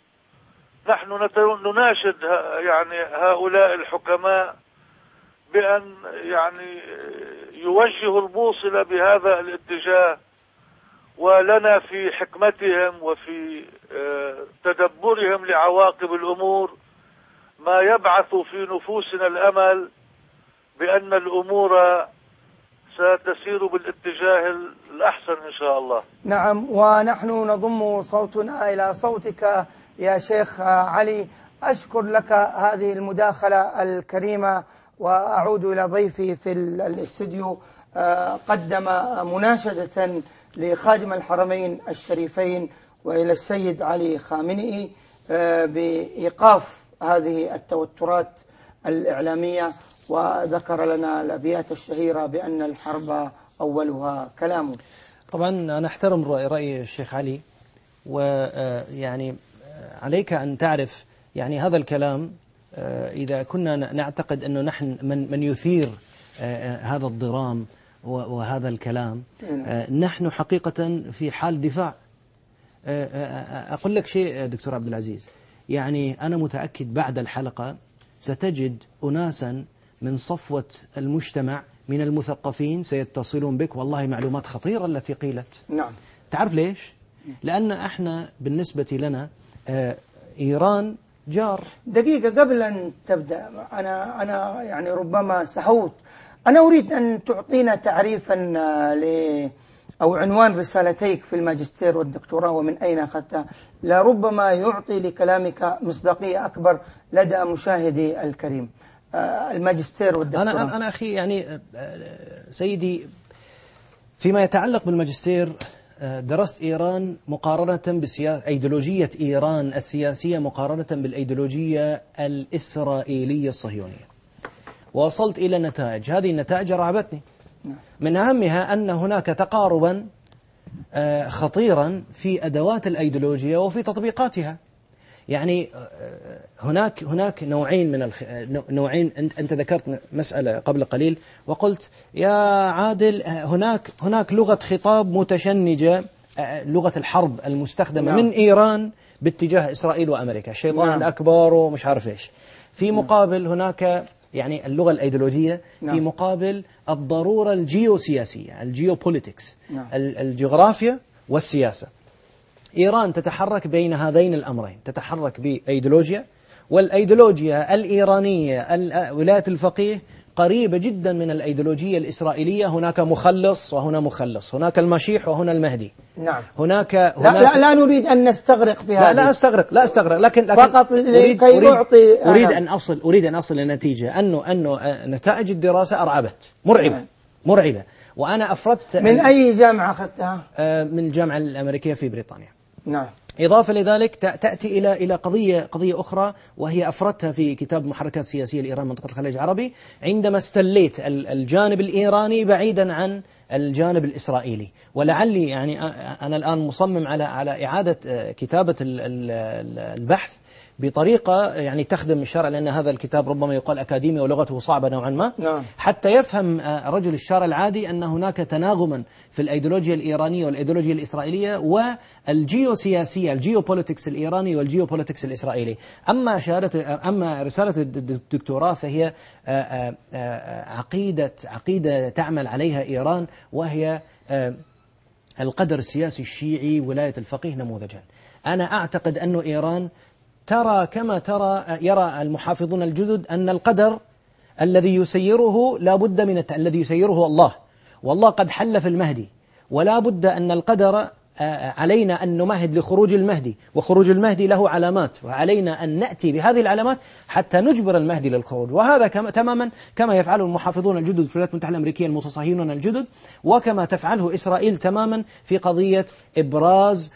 Speaker 5: نحن نناشد يعني هؤلاء الحكماء بأن يعني يوجهوا البوصلة بهذا الاتجاه، ولنا في حكمتهم وفي تدبرهم لعواقب الأمور ما يبعث في نفوسنا الأمل بأن الأمور ستسير بالاتجاه الأحسن إن شاء الله.
Speaker 1: نعم، ونحن نضم صوتنا إلى صوتك يا شيخ علي. أشكر لك هذه المداخلة الكريمة، وأعود إلى ضيفي في الاستديو. قدم مناشدة لخادم الحرمين الشريفين وإلى السيد علي خامنئي بإيقاف هذه التوترات الإعلامية، وذكر لنا الأبيات الشهيرة بأن الحرب أولها كلام.
Speaker 3: طبعا أنا أحترم رأي الشيخ علي، ويعني عليك أن تعرف يعني هذا الكلام إذا كنا نعتقد أنه نحن من يثير هذا الضرام وهذا الكلام، نحن حقيقة في حال دفاع. أقول لك شيء دكتور عبد العزيز، يعني أنا متأكد بعد الحلقة ستجد أناسا من صفوة المجتمع من المثقفين سيتصلون بك، والله معلومات خطيرة التي قيلت.
Speaker 1: نعم.
Speaker 3: تعرف ليش؟ لأن احنا بالنسبة لنا إيران جار.
Speaker 1: دقيقة قبل أن تبدأ، أنا يعني ربما سهوت. أنا أريد أن تعطينا تعريفا أو عنوان رسالتيك في الماجستير والدكتوراه ومن أين أخذتها، لربما يعطي لكلامك مصداقية أكبر لدى مشاهدي الكريم. الماجستير والدكتوراه.
Speaker 3: أنا أخي يعني سيدي، فيما يتعلق بالماجستير درست إيران مقارنة أيديولوجية إيران السياسية مقارنة بالأيديولوجية الإسرائيلية الصهيونية، ووصلت إلى نتائج. هذه النتائج رعبتني. من أهمها أن هناك تقاربا خطيرا في أدوات الأيديولوجيا وفي تطبيقاتها. يعني هناك نوعين من نوعين. أنت ذكرت مسألة قبل قليل وقلت يا عادل هناك لغة خطاب متشنجة، لغة الحرب المستخدمة من إيران باتجاه إسرائيل وأمريكا، الشيطان الأكبر ومش عارف إيش. في مقابل هناك يعني اللغة الأيديولوجية في مقابل الضرورة الجيوسياسية، الجيوبوليتكس، الجغرافيا والسياسة. إيران تتحرك بين هذين الأمرين، تتحرك بأيديولوجيا، والأيديولوجيا الإيرانية ولاية الفقيه قريبة جدا من الأيديولوجية الإسرائيلية. هناك مخلص وهنا مخلص، هناك المشيح وهنا المهدي.
Speaker 1: نعم.
Speaker 3: هناك
Speaker 1: لا نريد أن نستغرق في هذا.
Speaker 3: لا أستغرق لكن
Speaker 1: فقط لكي نعطي.
Speaker 3: أريد أن أصل لنتيجة أنه نتائج الدراسة أرعبت، مرعبة. وأنا أفردت.
Speaker 1: من أي جامعة أخذتها؟
Speaker 3: من الجامعة الأمريكية في بريطانيا.
Speaker 1: نعم.
Speaker 3: إضافة لذلك تأتي إلى قضية أخرى، وهي أفردتها في كتاب محركات سياسية لإيران منطقة الخليج العربي، عندما استليت الجانب الإيراني بعيدا عن الجانب الإسرائيلي. ولعلي يعني أنا الآن مصمم على إعادة كتابة البحث بطريقة يعني تخدم الشارع، لأن هذا الكتاب ربما يقال أكاديمي ولغته صعبة نوعا ما، حتى يفهم رجل الشارع العادي أن هناك تناغما في الأيديولوجيا الإيرانية والأيديولوجيا الإسرائيلية والجيوسياسية، الجيوبوليتكس الإيراني والجيوبوليتكس الإسرائيلي. أما رسالة الدكتوراه فهي عقيدة تعمل عليها إيران، وهي القدر السياسي الشيعي ولاية الفقيه نموذجا. أنا أعتقد أن إيران ترى كما يرى المحافظون الجدد أن القدر الذي يسيره لا بد من الذي يسيره الله، والله قد حل في المهدي، ولا بد أن القدر علينا أن نمهد لخروج المهدي، وخروج المهدي له علامات، وعلينا أن نأتي بهذه العلامات حتى نجبر المهدي للخروج. وهذا تماما كما يفعله المحافظون الجدد في الولايات المتحدة الأمريكية المتصهينون الجدد، وكما تفعله إسرائيل تماما في قضية إبراز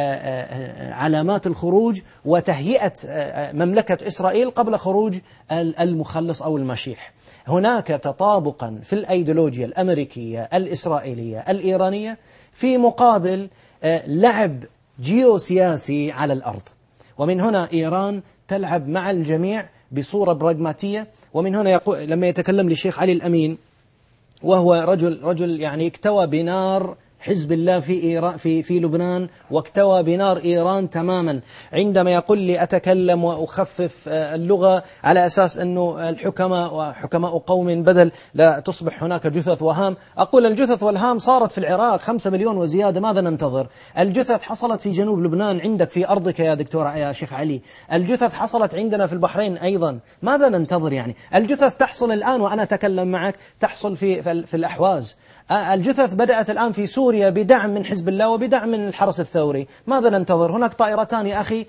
Speaker 3: علامات الخروج وتهيئة مملكة إسرائيل قبل خروج المخلص أو المشيح. هناك تطابقا في الأيديولوجيا الأمريكية الإسرائيلية الإيرانية في مقابل لعب جيوسياسي على الأرض. ومن هنا إيران تلعب مع الجميع بصورة براغماتية. ومن هنا يقول لما يتكلم للشيخ علي الأمين، وهو رجل يعني اكتوى بنار حزب الله في لبنان، واكتوى بنار إيران تماما، عندما يقول لي أتكلم وأخفف اللغة على أساس أنه الحكماء وحكماء قوم بدل لا تصبح هناك جثث وهام. أقول الجثث والهام صارت في العراق 5 مليون وزيادة، ماذا ننتظر؟ الجثث حصلت في جنوب لبنان عندك في أرضك يا دكتور يا شيخ علي، الجثث حصلت عندنا في البحرين أيضا، ماذا ننتظر يعني؟ الجثث تحصل الآن وأنا أتكلم معك، تحصل في الأحواز. الجثث بدأت الآن في سوريا بدعم من حزب الله وبدعم من الحرس الثوري، ماذا ننتظر؟ هناك طائرتان يا أخي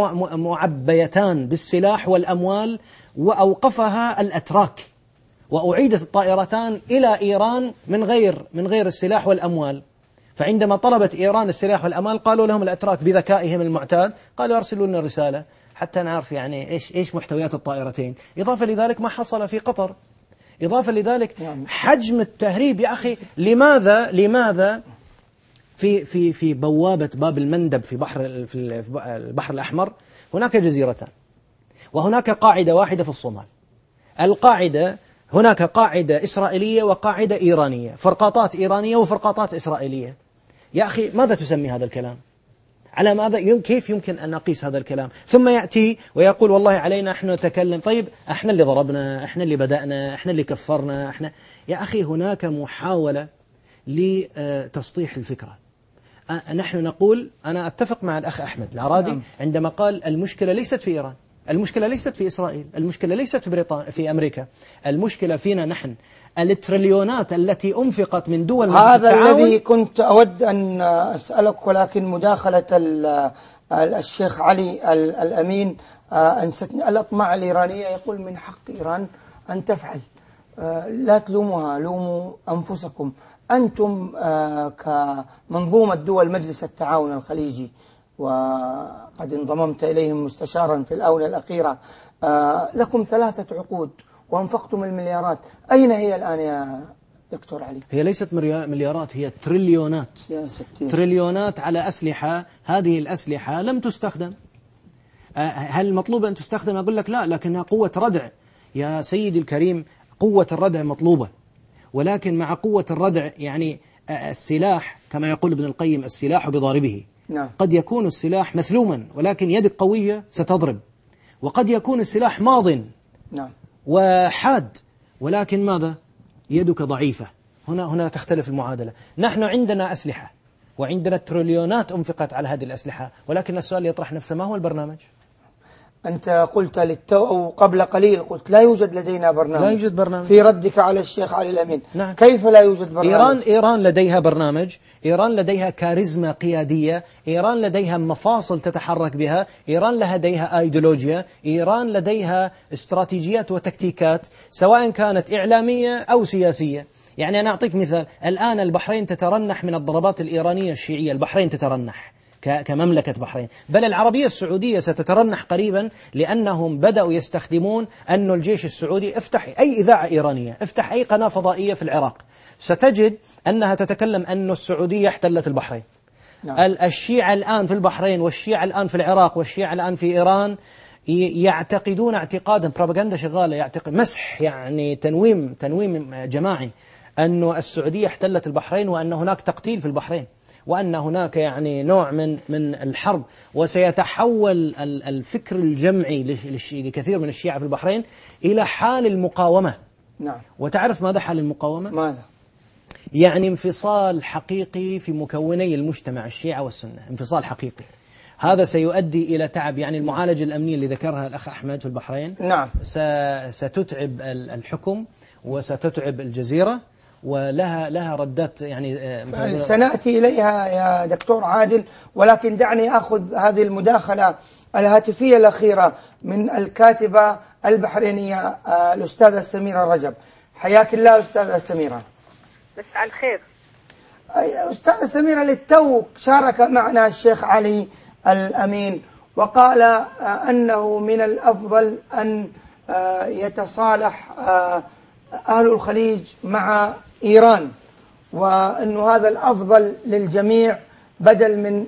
Speaker 3: معبيتان بالسلاح والأموال وأوقفها الأتراك، وأعيدت الطائرتان إلى إيران من غير السلاح والأموال. فعندما طلبت إيران السلاح والأموال قالوا لهم الأتراك بذكائهم المعتاد، قالوا أرسلوا لنا الرسالة حتى نعرف يعني إيش محتويات الطائرتين. إضافة لذلك ما حصل في قطر، إضافة لذلك حجم التهريب يا أخي. لماذا في بوابة باب المندب في البحر الأحمر هناك جزيرتان، وهناك قاعدة واحدة في الصومال؟ القاعدة هناك قاعدة إسرائيلية وقاعدة إيرانية، فرقاطات إيرانية وفرقاطات إسرائيلية. يا أخي ماذا تسمي هذا الكلام؟ على ماذا كيف يمكن أن نقيس هذا الكلام؟ ثم يأتي ويقول والله علينا احنا نتكلم. طيب احنا اللي ضربنا، احنا اللي بدأنا، احنا اللي كفرنا، احنا. يا أخي هناك محاولة لتسطيح الفكرة. نحن نقول، أنا أتفق مع الأخ أحمد العرادي عندما قال المشكلة ليست في إيران، المشكلة ليست في إسرائيل، المشكلة ليست في أمريكا، المشكلة فينا نحن. التريليونات التي أنفقت من دول
Speaker 1: هذا الذي كنت أود أن أسألك، ولكن مداخلة الشيخ علي الأمين أنستني. الأطماع الإيرانية يقول من حق إيران أن تفعل، لا تلوموها، لوموا أنفسكم. أنتم كمنظومة دول مجلس التعاون الخليجي، وقد انضممت إليهم مستشارا في الآونة الأخيرة، لكم 3 عقود وانفقتم المليارات، أين هي الآن يا دكتور علي؟
Speaker 3: هي ليست مليارات، هي تريليونات. تريليونات على أسلحة، هذه الأسلحة لم تستخدم. هل مطلوب أن تستخدم؟ أقول لك لا، لكنها قوة ردع يا سيدي الكريم. قوة الردع مطلوبة، ولكن مع قوة الردع يعني السلاح كما يقول ابن القيم السلاح بضاربه.
Speaker 1: نعم.
Speaker 3: قد يكون السلاح مثلوما ولكن يدك قوية ستضرب، وقد يكون السلاح ماضٍ
Speaker 1: نعم
Speaker 3: وحاد ولكن ماذا؟ يدك ضعيفة. هنا تختلف المعادلة. نحن عندنا أسلحة وعندنا تريليونات أنفقت على هذه الأسلحة، ولكن السؤال يطرح نفسه، ما هو البرنامج؟
Speaker 1: أنت قلت أو قبل قليل قلت لا يوجد لدينا برنامج.
Speaker 3: لا يوجد برنامج
Speaker 1: في ردك على الشيخ علي الأمين.
Speaker 3: نعم.
Speaker 1: كيف لا يوجد برنامج؟
Speaker 3: إيران لديها برنامج، إيران لديها كاريزما قيادية، إيران لديها مفاصل تتحرك بها، إيران لديها أيديولوجيا، إيران لديها استراتيجيات وتكتيكات سواء كانت إعلامية أو سياسية. يعني أنا أعطيك مثال، الآن البحرين تترنح من الضربات الإيرانية الشيعية، البحرين تترنح كمملكة بحرين، بل العربية السعودية ستترنح قريبا، لأنهم بدأوا يستخدمون أن الجيش السعودي افتح أي إذاعة إيرانية، افتح أي قناة فضائية في العراق، ستجد أنها تتكلم أن السعودية احتلت البحرين. نعم. الشيعة الآن في البحرين والشيعة الآن في العراق والشيعة الآن في إيران يعتقدون اعتقادا، بروباغندا شغالة، يعتقد مسح، يعني تنويم جماعي، أن السعودية احتلت البحرين، وأن هناك تقتيل في البحرين، وأن هناك يعني نوع من الحرب، وسيتحول الفكر الجمعي لكثير من الشيعة في البحرين إلى حال المقاومة.
Speaker 1: نعم.
Speaker 3: وتعرف ماذا حال المقاومة؟
Speaker 1: ماذا؟
Speaker 3: يعني انفصال حقيقي في مكوني المجتمع الشيعة والسنة، انفصال حقيقي. هذا سيؤدي إلى تعب، يعني المعالجة الأمنية اللي ذكرها الأخ أحمد في البحرين،
Speaker 1: نعم،
Speaker 3: ستتعب الحكم وستتعب الجزيرة، ولها ردات يعني
Speaker 1: سنأتي إليها يا دكتور عادل، ولكن دعني أخذ هذه المداخلة الهاتفية الأخيرة من الكاتبة البحرينية الأستاذة سميرة رجب. حياك الله أستاذة سميرة.
Speaker 6: مساء الخير.
Speaker 1: أستاذة سميرة، للتو شارك معنا الشيخ علي الأمين وقال أنه من الأفضل أن يتصالح أهل الخليج مع إيران، وأن هذا الأفضل للجميع بدل من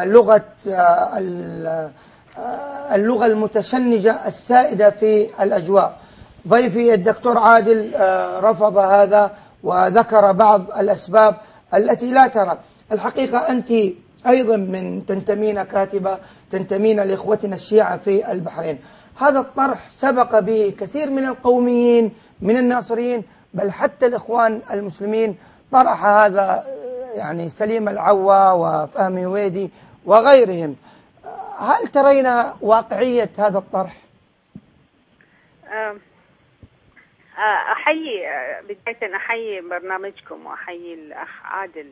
Speaker 1: اللغة المتشنجة السائدة في الأجواء. ضيفي الدكتور عادل رفض هذا وذكر بعض الأسباب التي لا ترى. الحقيقة أنت أيضا تنتمين كاتبة، تنتمين لإخوتنا الشيعة في البحرين. هذا الطرح سبق به كثير من القوميين من الناصريين، بل حتى الإخوان المسلمين طرح هذا، يعني سليم العوا وفهمي ويدي وغيرهم. هل ترين واقعية هذا الطرح؟
Speaker 6: بداية أحيي برنامجكم وأحيي الأخ عادل،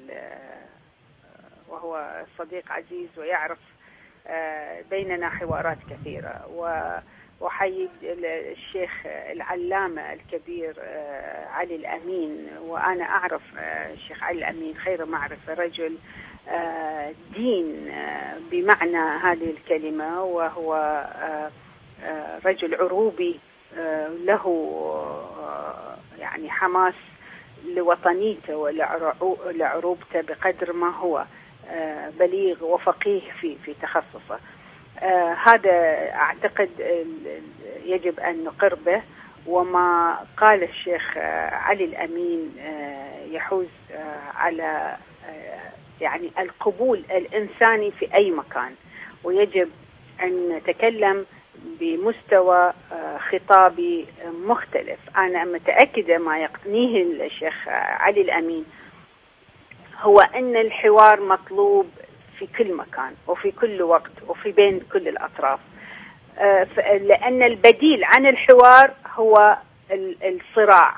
Speaker 6: وهو صديق عزيز ويعرف بيننا حوارات كثيرة، وأحيي الشيخ العلامة الكبير علي الأمين. وأنا أعرف الشيخ علي الأمين خير معرفة، رجل دين بمعنى هذه الكلمة، وهو رجل عروبي له يعني حماس لوطنيته ولعروبته بقدر ما هو بليغ وفقيه في تخصصه. هذا أعتقد يجب أن نقر به، وما قال الشيخ علي الأمين يحوز على يعني القبول الإنساني في أي مكان، ويجب أن نتكلم بمستوى خطابي مختلف. أنا متأكدة ما يقتنيه الشيخ علي الأمين هو أن الحوار مطلوب في كل مكان وفي كل وقت وفي بين كل الأطراف، لأن البديل عن الحوار هو الصراع.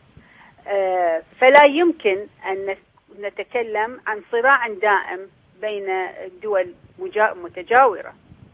Speaker 6: فلا يمكن أن نتكلم عن صراع دائم بين دول متجاورة،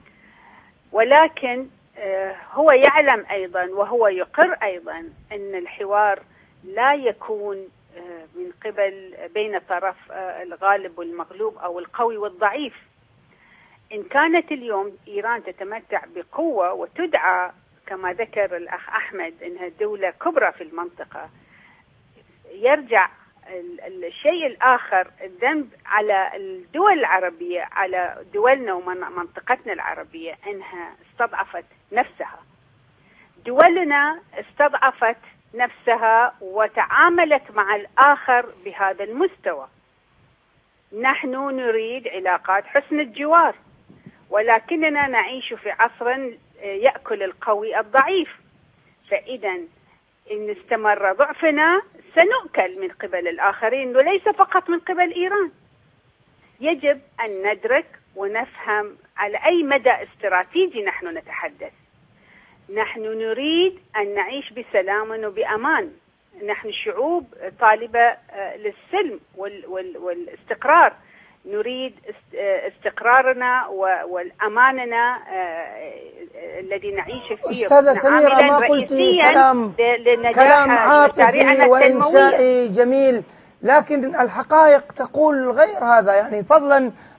Speaker 6: ولكن هو يعلم أيضا وهو يقر أيضا أن الحوار لا يكون من قبل بين طرف الغالب والمغلوب أو القوي والضعيف. إن كانت اليوم إيران تتمتع بقوة وتدعى كما ذكر الأخ أحمد أنها دولة كبرى في المنطقة، يرجع الشيء الآخر الذنب على الدول العربية، على دولنا ومنطقتنا العربية، أنها استضعفت نفسها. دولنا استضعفت نفسها وتعاملت مع الآخر بهذا المستوى. نحن نريد علاقات حسن الجوار، ولكننا نعيش في عصر يأكل القوي الضعيف. فإذا إن استمر ضعفنا سنؤكل من قبل الآخرين وليس فقط من قبل إيران. يجب أن ندرك ونفهم على أي مدى استراتيجي نحن نتحدث. نحن نريد أن نعيش بسلام وبأمان. نحن شعوب طالبة للسلم والاستقرار. نريد استقرارنا والأماننا الذي نعيش فيه.
Speaker 1: أستاذة سميرة، ما قلتي كلام عاطفي وإنشائي جميل، لكن الحقائق تقول غير هذا. يعني فضلا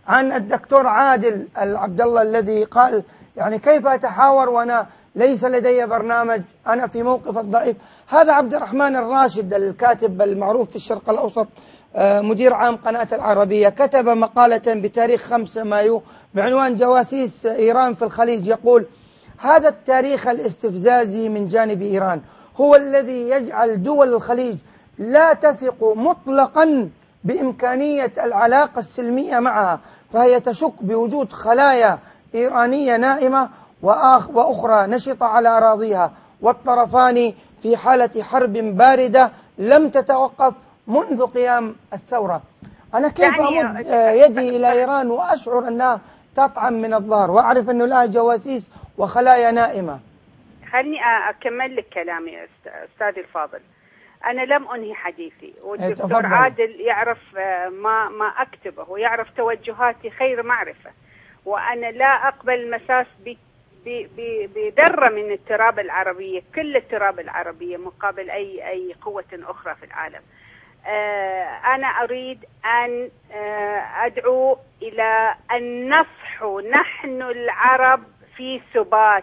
Speaker 1: عن الدكتور عادل العبد الله الذي قال يعني كيف أتحاور وأنا ليس لدي برنامج، أنا في موقف الضعيف. هذا عبد الرحمن الراشد الكاتب المعروف في الشرق الأوسط، مدير عام قناة العربية، كتب مقالة بتاريخ 5 مايو بعنوان جواسيس إيران في الخليج. يقول: هذا التاريخ الاستفزازي من جانب إيران هو الذي يجعل دول الخليج لا تثق مطلقا بإمكانية العلاقة السلمية معها، فهي تشك بوجود خلايا إيرانية نائمة وأخرى نشطة على أراضيها، والطرفان في حالة حرب باردة لم تتوقف منذ قيام الثورة. أنا كيف أمد يدي إلى إيران وأشعر أنها تطعم من الظهر وأعرف أنه لها جواسيس وخلايا نائمة؟
Speaker 6: خلني أكمل لك كلامي أستاذي الفاضل. أنا لم أنهي حديثي، والدكتور عادل يعرف ما أكتبه ويعرف توجهاتي خير معرفة، وأنا لا أقبل المساس بذرة من التراب العربية، كل التراب العربية مقابل أي قوة أخرى في العالم. أنا أريد أن أدعو إلى أن نصحو نحن العرب في ثبات،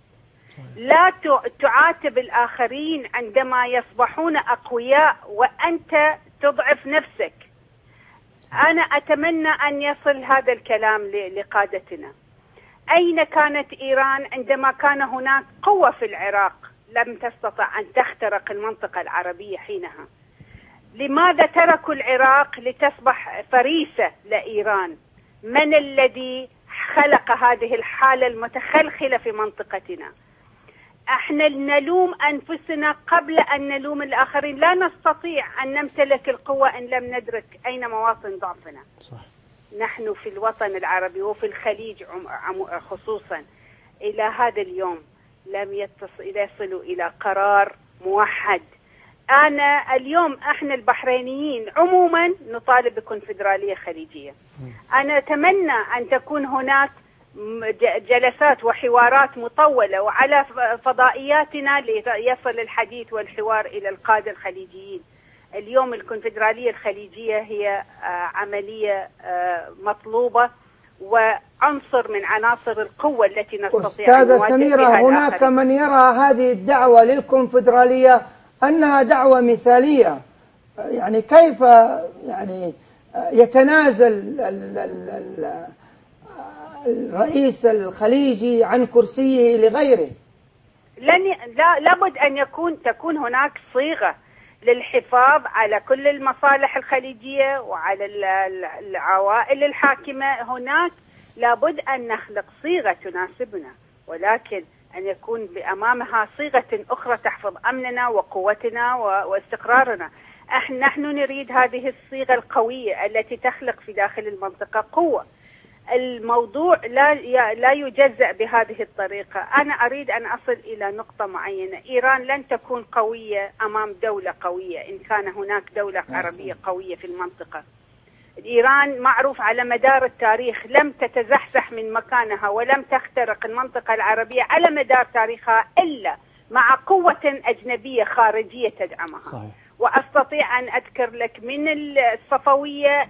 Speaker 6: لا تعاتب الآخرين عندما يصبحون أقوياء وأنت تضعف نفسك. أنا أتمنى أن يصل هذا الكلام لقادتنا. أين كانت إيران عندما كان هناك قوة في العراق لم تستطع أن تخترق المنطقة العربية حينها؟ لماذا تركوا العراق لتصبح فريسة لإيران؟ من الذي خلق هذه الحالة المتخلخلة في منطقتنا؟ احنا نلوم أنفسنا قبل أن نلوم الآخرين. لا نستطيع أن نمتلك القوة إن لم ندرك أين مواطن ضعفنا. صح. نحن في الوطن العربي وفي الخليج خصوصا إلى هذا اليوم لم يصلوا إلى قرار موحد. أنا اليوم احنا البحرينيين عموما نطالب بكونفدرالية خليجية. أنا أتمنى أن تكون هناك جلسات وحوارات مطولة وعلى فضائياتنا ليصل الحديث والحوار إلى القادة الخليجيين. اليوم الكونفدرالية الخليجية هي عملية مطلوبة وعنصر من عناصر القوة التي نستطيع أن نواجه
Speaker 1: سميرة،
Speaker 6: بها
Speaker 1: هناك
Speaker 6: الآخرين.
Speaker 1: من يرى هذه الدعوة للكونفدرالية أنها دعوة مثالية. يعني كيف يعني يتنازل الرئيس الخليجي عن كرسيه لغيره؟
Speaker 6: لابد أن تكون هناك صيغة للحفاظ على كل المصالح الخليجية وعلى العوائل الحاكمة. هناك لابد أن نخلق صيغة تناسبنا، ولكن أن يكون بأمامها صيغة أخرى تحفظ أمننا وقوتنا واستقرارنا. نحن نريد هذه الصيغة القوية التي تخلق في داخل المنطقة قوة. الموضوع لا يجزأ بهذه الطريقة. أنا أريد أن أصل إلى نقطة معينة. إيران لن تكون قوية أمام دولة قوية إن كان هناك دولة عربية قوية في المنطقة. إيران معروف على مدار التاريخ لم تتزحزح من مكانها ولم تخترق المنطقة العربية على مدار تاريخها إلا مع قوة أجنبية خارجية تدعمها. صحيح. وأستطيع أن أذكر لك من الصفوية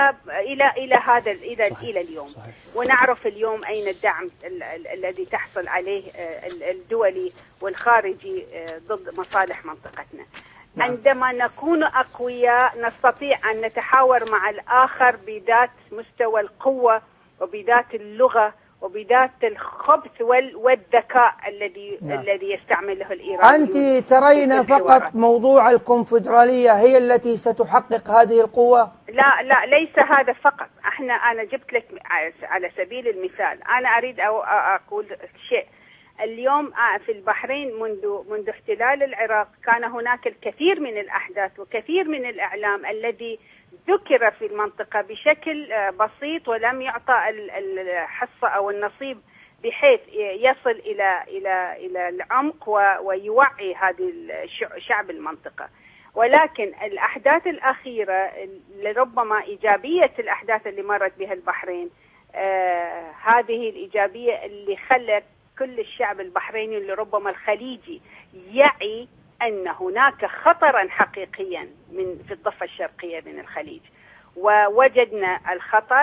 Speaker 6: إلى اليوم. صحيح. ونعرف اليوم أين الدعم الذي تحصل عليه الدولي والخارجي ضد مصالح منطقتنا. نعم. عندما نكون أقوياء نستطيع أن نتحاور مع الآخر بذات مستوى القوة وبذات اللغة وبذات الخبث والذكاء الذي يستعمله الإيرانيون.
Speaker 1: أنت ترين فقط موضوع الكونفدرالية هي التي ستحقق هذه القوة؟
Speaker 6: لا ليس هذا فقط. أنا جبت لك على سبيل المثال. أنا أريد أقول شيء. اليوم في البحرين منذ احتلال العراق كان هناك الكثير من الأحداث وكثير من الإعلام الذي ذكر في المنطقة بشكل بسيط ولم يعطى الحصة أو النصيب بحيث يصل إلى العمق ويوعي هذه شعب المنطقة. ولكن الأحداث الأخيرة لربما إيجابية الأحداث اللي مرت بها البحرين هذه الإيجابية اللي خلت كل الشعب البحريني اللي ربما الخليجي يعي أن هناك خطرا حقيقيا في الضفة الشرقية من الخليج. ووجدنا الخطر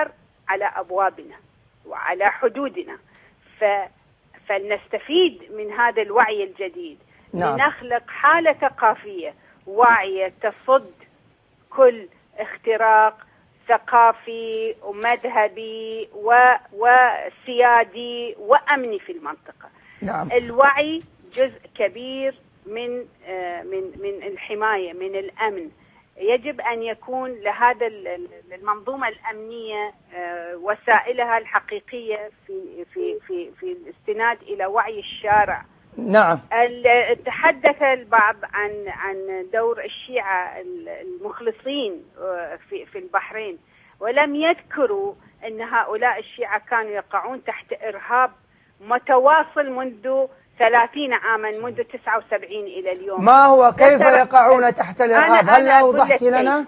Speaker 6: على أبوابنا وعلى حدودنا. فلنستفيد من هذا الوعي الجديد.
Speaker 1: نعم.
Speaker 6: لنخلق حالة ثقافية واعية تصد كل اختراق ثقافي ومذهبي وسيادي وأمني في المنطقة.
Speaker 1: نعم.
Speaker 6: الوعي جزء كبير من الحماية، من الأمن. يجب أن يكون لهذا المنظومة الأمنية وسائلها الحقيقية في الاستناد إلى وعي الشارع.
Speaker 1: نعم.
Speaker 6: تحدث البعض عن دور الشيعة المخلصين في البحرين، ولم يذكروا أن هؤلاء الشيعة كانوا يقعون تحت إرهاب متواصل منذ 30 عاما، منذ 79 إلى اليوم.
Speaker 1: ما هو كيف يقعون تحت الإرهاب؟ هل أوضحت لنا؟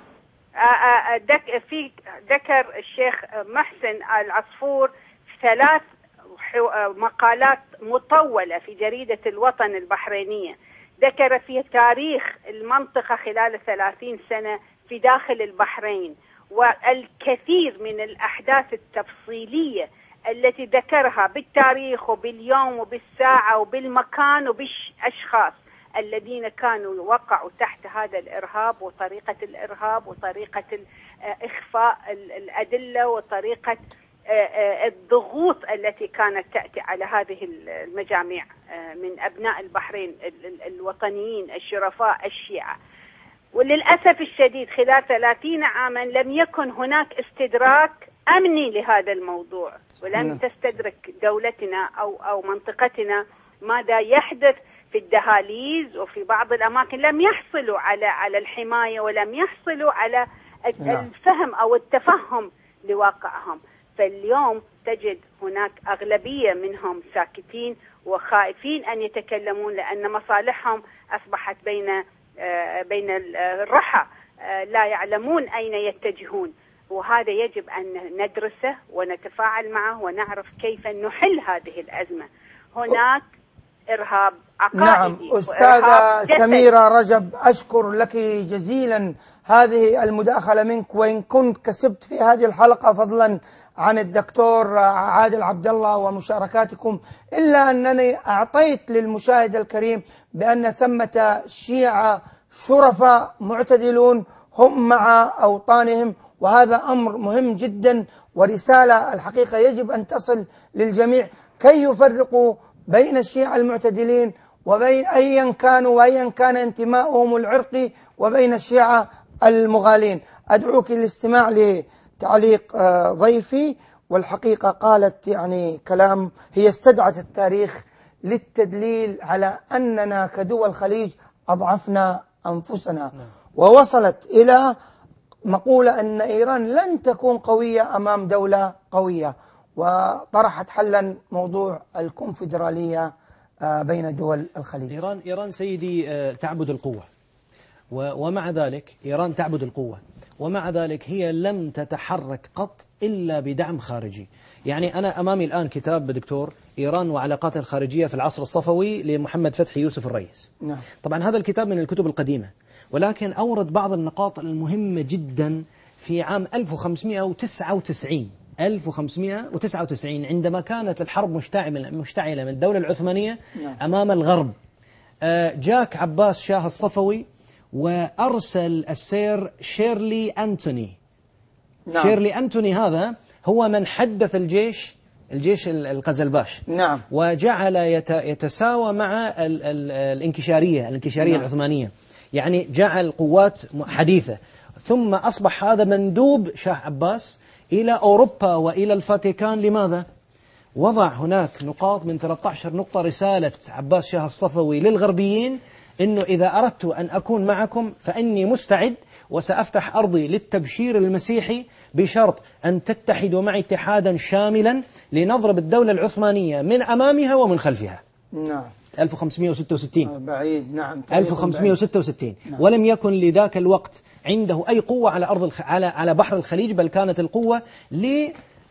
Speaker 6: ذكر الشيخ محسن العصفور 3 مقالات مطولة في جريدة الوطن البحرينية، ذكر فيها تاريخ المنطقة خلال 30 سنة في داخل البحرين، والكثير من الأحداث التفصيلية التي ذكرها بالتاريخ وباليوم وبالساعة وبالمكان وبالأشخاص الذين كانوا وقعوا تحت هذا الإرهاب، وطريقة الإرهاب وطريقة إخفاء الأدلة وطريقة الضغوط التي كانت تأتي على هذه المجاميع من أبناء البحرين الوطنيين الشرفاء الشيعة. وللأسف الشديد خلال 30 عاما لم يكن هناك استدراك أمني لهذا الموضوع، ولم تستدرك دولتنا أو منطقتنا ماذا يحدث في الدهاليز وفي بعض الأماكن. لم يحصلوا على الحماية، ولم يحصلوا على الفهم أو التفهم لواقعهم. فاليوم تجد هناك أغلبية منهم ساكتين وخائفين أن يتكلمون، لأن مصالحهم أصبحت بين الرحى، لا يعلمون أين يتجهون. وهذا يجب أن ندرسه ونتفاعل معه ونعرف كيف نحل هذه الأزمة. هناك إرهاب عقائدي.
Speaker 1: نعم أستاذة سميرة رجب، أشكر لك جزيلا هذه المداخلة منك، وإن كنت كسبت في هذه الحلقة فضلا عن الدكتور عادل عبد الله ومشاركاتكم، إلا أنني أعطيت للمشاهد الكريم بأن ثمة شيعة شرفاء معتدلون هم مع أوطانهم، وهذا أمر مهم جدا ورسالة الحقيقة يجب أن تصل للجميع كي يفرقوا بين الشيعة المعتدلين وبين أيا كانوا وأيا كان انتماؤهم العرقي وبين الشيعة المغالين. أدعوك للاستماع لتعليق ضيفي، والحقيقة قالت يعني كلام، هي استدعت التاريخ للتدليل على أننا كدول الخليج أضعفنا أنفسنا، ووصلت إلى مقولة أن إيران لن تكون قوية أمام دولة قوية، وطرحت حلا موضوع الكونفدرالية بين دول الخليج.
Speaker 3: إيران سيدي تعبد القوة، ومع ذلك إيران تعبد القوة، ومع ذلك هي لم تتحرك قط إلا بدعم خارجي. يعني أنا أمامي الآن كتاب دكتور إيران وعلاقاتها الخارجية في العصر الصفوي لمحمد فتحي يوسف الرئيس.
Speaker 1: نعم.
Speaker 3: طبعا هذا الكتاب من الكتب القديمة، ولكن أورد بعض النقاط المهمة جدا في عام 1599 عندما كانت الحرب مشتعلة من الدولة العثمانية أمام الغرب. جاك عباس شاه الصفوي وأرسل السير شيرلي أنتوني.
Speaker 1: نعم.
Speaker 3: شيرلي أنتوني هذا هو من حدث الجيش القزلباش.
Speaker 1: نعم.
Speaker 3: وجعل يتساوى مع الانكشارية
Speaker 1: نعم.
Speaker 3: العثمانية، يعني جعل قوات حديثة. ثم أصبح هذا مندوب شاه عباس إلى أوروبا وإلى الفاتيكان. لماذا؟ وضع هناك نقاط من 13 نقطة رسالة عباس شاه الصفوي للغربيين إنه إذا أردت أن أكون معكم فإني مستعد وسأفتح أرضي للتبشير المسيحي بشرط أن تتحدوا معي اتحادا شاملا لنضرب الدولة العثمانية من أمامها ومن خلفها.
Speaker 1: نعم.
Speaker 3: 1566
Speaker 1: بعيد. نعم.
Speaker 3: 1566.
Speaker 1: نعم.
Speaker 3: ولم يكن لذاك الوقت عنده أي قوة على بحر الخليج، بل كانت القوة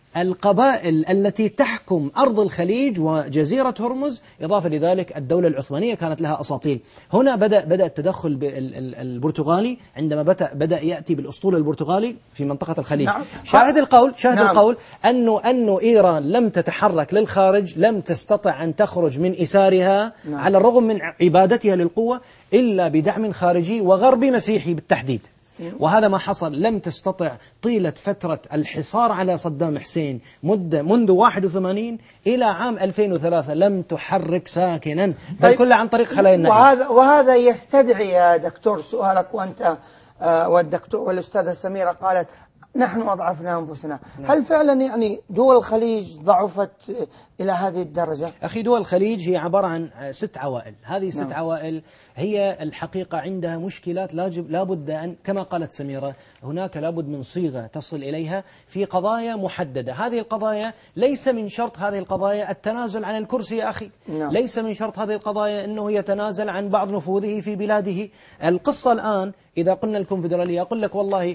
Speaker 3: القبائل التي تحكم أرض الخليج وجزيرة هرمز، إضافة لذلك الدولة العثمانية كانت لها أساطيل. هنا بدأ التدخل البرتغالي عندما بدأ يأتي بالأسطول البرتغالي في منطقة الخليج.
Speaker 1: نعم.
Speaker 3: شاهد
Speaker 1: نعم.
Speaker 3: القول أنه إيران لم تتحرك للخارج، لم تستطع أن تخرج من إسارها
Speaker 1: نعم.
Speaker 3: على الرغم من عبادتها للقوة إلا بدعم خارجي وغربي مسيحي بالتحديد. وهذا ما حصل. لم تستطع طيلة فترة الحصار على صدام حسين منذ 81 إلى عام 2003 لم تحرك ساكنا، بل كلها عن طريق خلايا النائي.
Speaker 1: وهذا يستدعي يا دكتور سؤالك، وأنت والدكتور والأستاذة سميرة قالت نحن أضعفنا أنفسنا. هل فعلا يعني دول الخليج ضعفت إلى هذه الدرجة؟
Speaker 3: أخي، دول الخليج هي عبارة عن 6 عوائل. هذه 6 عوائل هي الحقيقة عندها مشكلات لابد أن، كما قالت سميرة، هناك لابد من صيغة تصل إليها في قضايا محددة. هذه القضايا ليس من شرط هذه القضايا التنازل عن الكرسي يا أخي. ليس من شرط هذه القضايا أنه يتنازل عن بعض نفوذه في بلاده. القصة الآن إذا قلنا الكونفدرالية، أقول لك والله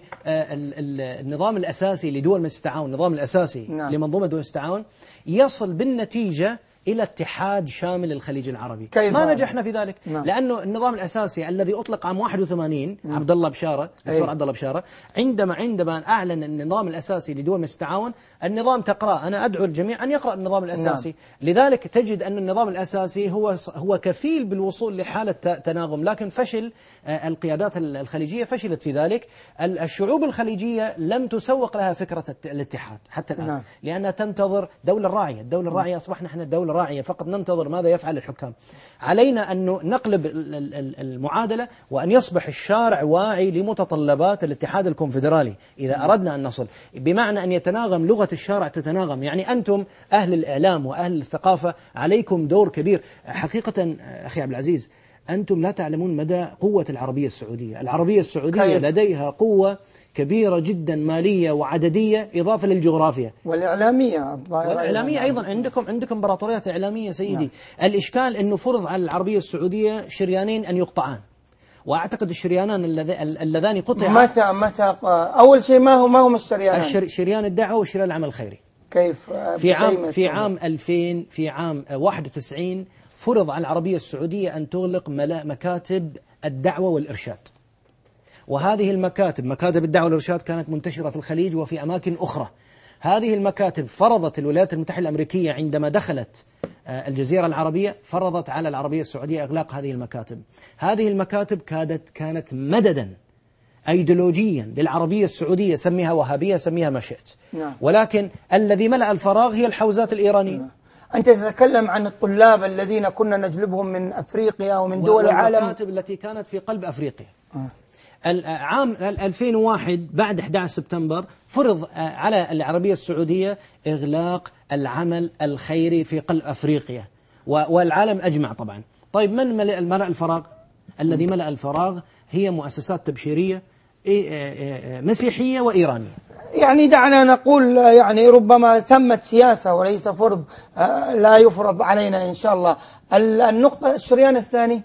Speaker 3: النظام الأساسي لدول مجلس التعاون، النظام الأساسي لمنظومة دول مجلس التعاون يصل بالنتيجة إلى اتحاد شامل الخليج العربي. ما نجحنا في ذلك. لأنه النظام الأساسي الذي أطلق عام 81 عبد الله بشارة، دكتور عبد الله بشارة، عندما أعلن النظام الأساسي لدول مجلس التعاون، النظام تقرأ، أنا أدعو الجميع أن يقرأ النظام الأساسي. لذلك تجد أن النظام الأساسي هو كفيل بالوصول لحالة تناغم، لكن فشل القيادات الخليجية، فشلت في ذلك. الشعوب الخليجية لم تسوق لها فكرة الاتحاد حتى الآن، لأنها تنتظر دولة راعية. الدولة الراعية أصبحنا احنا دولة راعية، فقط ننتظر ماذا يفعل الحكام. علينا أن نقلب المعادلة، وأن يصبح الشارع واعي لمتطلبات الاتحاد الكونفدرالي إذا أردنا أن نصل، بمعنى أن يتناغم لغة الشارع تتناغم. يعني أنتم أهل الإعلام وأهل الثقافة عليكم دور كبير. حقيقة أخي عبد العزيز، أنتم لا تعلمون مدى قوة العربية السعودية. العربية السعودية لديها قوة كبيرة جدا مالية وعددية، إضافة للجغرافيا والإعلامية أيضا. عندكم امبراطوريات إعلامية سيدي. الإشكال أنه فرض على العربية السعودية شريانين أن يقطعان، وأعتقد الشريانان اللذان قطعا
Speaker 1: متى أول شيء ما هم الشريانان؟
Speaker 3: شريان الدعوة وشريان العمل الخيري.
Speaker 1: كيف؟
Speaker 3: في عام 2000، في عام 91 فرض على العربية السعودية أن تغلق مكاتب الدعوة والإرشاد. وهذه المكاتب، مكاتب الدعوة والإرشاد، كانت منتشرة في الخليج وفي أماكن أخرى. هذه المكاتب فرضت الولايات المتحدة الأمريكية عندما دخلت الجزيرة العربية، فرضت على العربية السعودية إغلاق هذه المكاتب. هذه المكاتب كانت مددا أيديولوجيا للعربية السعودية، سميها وهابية، سميها ما شئت. ولكن الذي ملأ الفراغ هي الحوزات الإيرانية.
Speaker 1: أنت تتكلم عن الطلاب الذين كنا نجلبهم من أفريقيا ومن دول العالم،
Speaker 3: والمكاتب التي كانت في قلب أفريقيا. عام 2001 بعد 11 سبتمبر فرض على العربية السعودية إغلاق العمل الخيري في قلب أفريقيا والعالم أجمع طبعا. طيب من ملأ الفراغ؟ الذي ملأ الفراغ هي مؤسسات تبشيرية مسيحية وإيرانية.
Speaker 1: يعني دعنا نقول يعني ربما ثمت سياسة وليس فرض، لا يفرض علينا إن شاء الله. النقطة الشريان الثاني،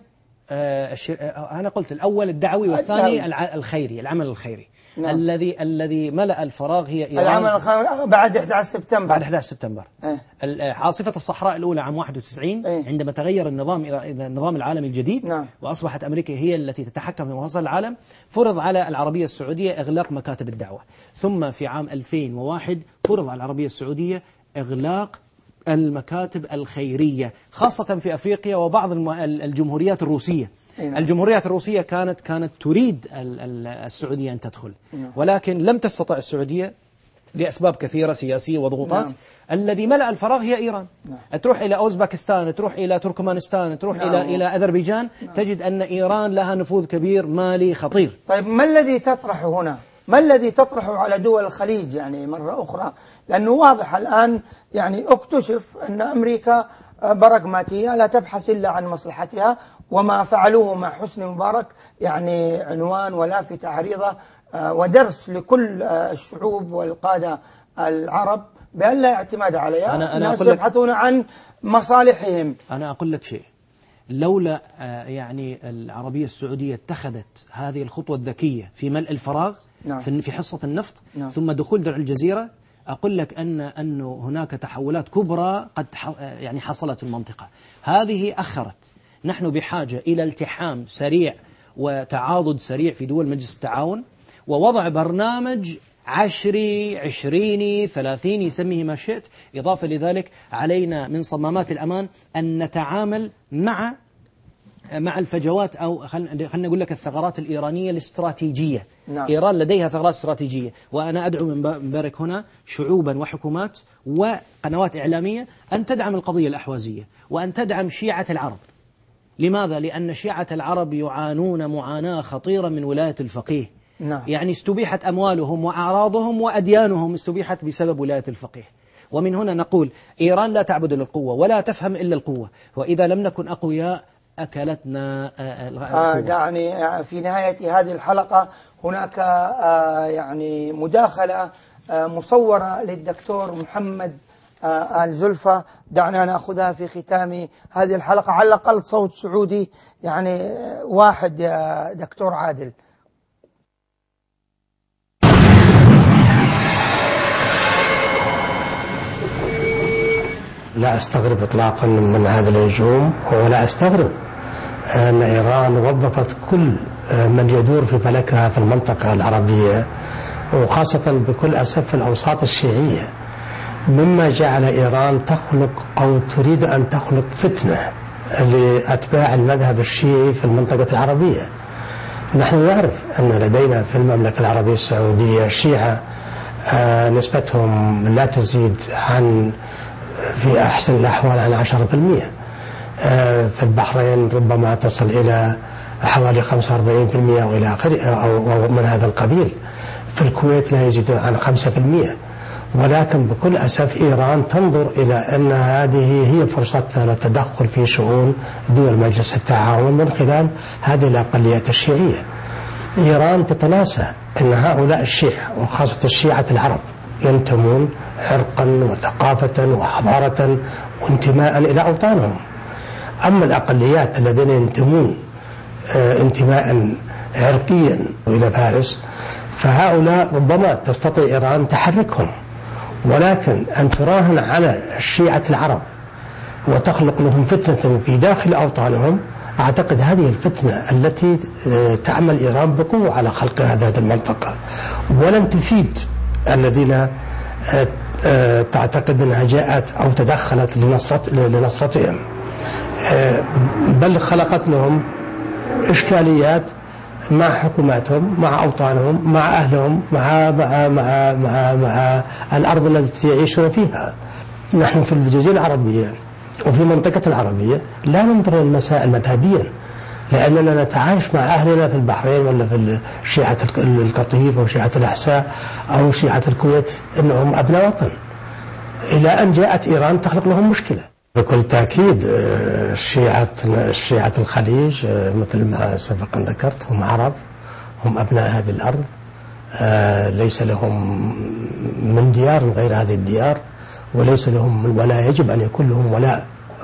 Speaker 3: أنا قلت الأول الدعوي والثاني الخيري، العمل الخيري. الذي ملأ الفراغ هي إيران.
Speaker 1: العمل الخيري بعد 11 سبتمبر.
Speaker 3: بعد 11 سبتمبر. عاصفة الصحراء الأولى عام 91 عندما تغير النظام إلى النظام العالمي الجديد. وأصبحت أمريكا هي التي تتحكم في مفاصل العالم. فرض على العربية السعودية إغلاق مكاتب الدعوة. ثم في عام 2001 فرض على العربية السعودية إغلاق المكاتب الخيرية، خاصة في أفريقيا وبعض الجمهوريات الروسية. الجمهوريات الروسية كانت تريد السعودية أن تدخل، ولكن لم تستطع السعودية لأسباب كثيرة سياسية وضغوطات. الذي ملأ الفراغ هي إيران. تروح إلى أوزباكستان، تروح إلى تركمانستان، تروح إلى أذربيجان، تجد أن إيران لها نفوذ كبير مالي خطير.
Speaker 1: طيب ما الذي تطرح هنا؟ ما الذي تطرحه على دول الخليج يعني مرة أخرى؟ لأنه واضح الآن يعني اكتشف أن أمريكا براغماتية لا تبحث إلا عن مصلحتها، وما فعلوه مع حسني مبارك يعني عنوان ولافتة عريضة ودرس لكل الشعوب والقادة العرب بأن لا اعتماد عليها. الناس يبحثون عن مصالحهم.
Speaker 3: أنا أقول لك شيء، لولا يعني العربية السعودية اتخذت هذه الخطوة الذكية في ملء الفراغ في حصة النفط ثم دخول درع الجزيرة، أقول لك أن هناك تحولات كبرى قد يعني حصلت في المنطقة هذه أخرت. نحن بحاجة إلى التحام سريع وتعاضد سريع في دول مجلس التعاون، ووضع برنامج 10 20 30 يسميه ما شئت. إضافة لذلك علينا من صمامات الأمان أن نتعامل مع الفجوات، أو خلنا نقول لك الثغرات الإيرانية الاستراتيجية. نعم. إيران لديها ثغرات استراتيجية، وأنا أدعو من بارك هنا شعوبا وحكومات وقنوات إعلامية أن تدعم القضية الأحوازية وأن تدعم شيعة العرب. لماذا؟ لأن شيعة العرب يعانون معاناة خطيرة من ولاية الفقيه. نعم. يعني استبيحت أموالهم وأعراضهم وأديانهم استبيحت بسبب ولاية الفقيه. ومن هنا نقول إيران لا تعبد إلا القوة ولا تفهم إلا القوة، وإذا لم نكن أقوياء أكلتنا
Speaker 1: يعني في نهاية هذه الحلقة هناك يعني مداخلة مصورة للدكتور محمد آل زلفى، دعنا نأخذها في ختام هذه الحلقة، على الأقل صوت سعودي يعني واحد يا دكتور عادل.
Speaker 7: لا أستغرب إطلاقا من هذا الهجوم، ولا أستغرب أن إيران وظفت كل من يدور في فلكها في المنطقة العربية، وخاصة بكل أسف في الأوساط الشيعية، مما جعل إيران تخلق أو تريد أن تخلق فتنة لأتباع المذهب الشيعي في المنطقة العربية. نحن نعرف أن لدينا في المملكة العربية السعودية شيعة نسبتهم لا تزيد عن في أحسن الأحوال عن 10%. في البحرين ربما تصل إلى حوالي 45% أو إلى آخره أو من هذا القبيل. في الكويت لا يزيد عن 5%. ولكن بكل أسف إيران تنظر إلى أن هذه هي فرصتها للتدخل في شؤون دول مجلس التعاون من خلال هذه الأقليات الشيعية. إيران تتناسى أن هؤلاء الشيعة وخاصة الشيعة العرب ينتمون عرقا وثقافة وحضارة وانتماء إلى أوطانهم. أما الأقليات الذين ينتمون انتماء عرقيا إلى فارس فهؤلاء ربما تستطيع إيران تحركهم، ولكن أن تراهن على الشيعة العرب وتخلق لهم فتنة في داخل أوطانهم، أعتقد هذه الفتنة التي تعمل إيران بقوة على خلق هذه المنطقة، ولن تفيد الذين تعتقد أنها جاءت أو تدخلت لنصرتهم، بل خلقت لهم إشكاليات مع حكوماتهم، مع أوطانهم، مع أهلهم، مع الأرض التي يعيشون فيها. نحن في الجزيرة العربية وفي المنطقة العربية لا ننظر للمسائل مذهبيا، لأننا نتعايش مع أهلنا في البحرين ولا في شيعة القطيف أو شيعة الأحساء أو شيعة الكويت إنهم أبناء وطن، إلى أن جاءت إيران تخلق لهم مشكلة. بكل تأكيد شيعة الخليج مثل ما سبقا ذكرت هم عرب، هم أبناء هذه الأرض، ليس لهم من ديار غير هذه الديار، وليس لهم ولا يجب أن يكون لهم ولاء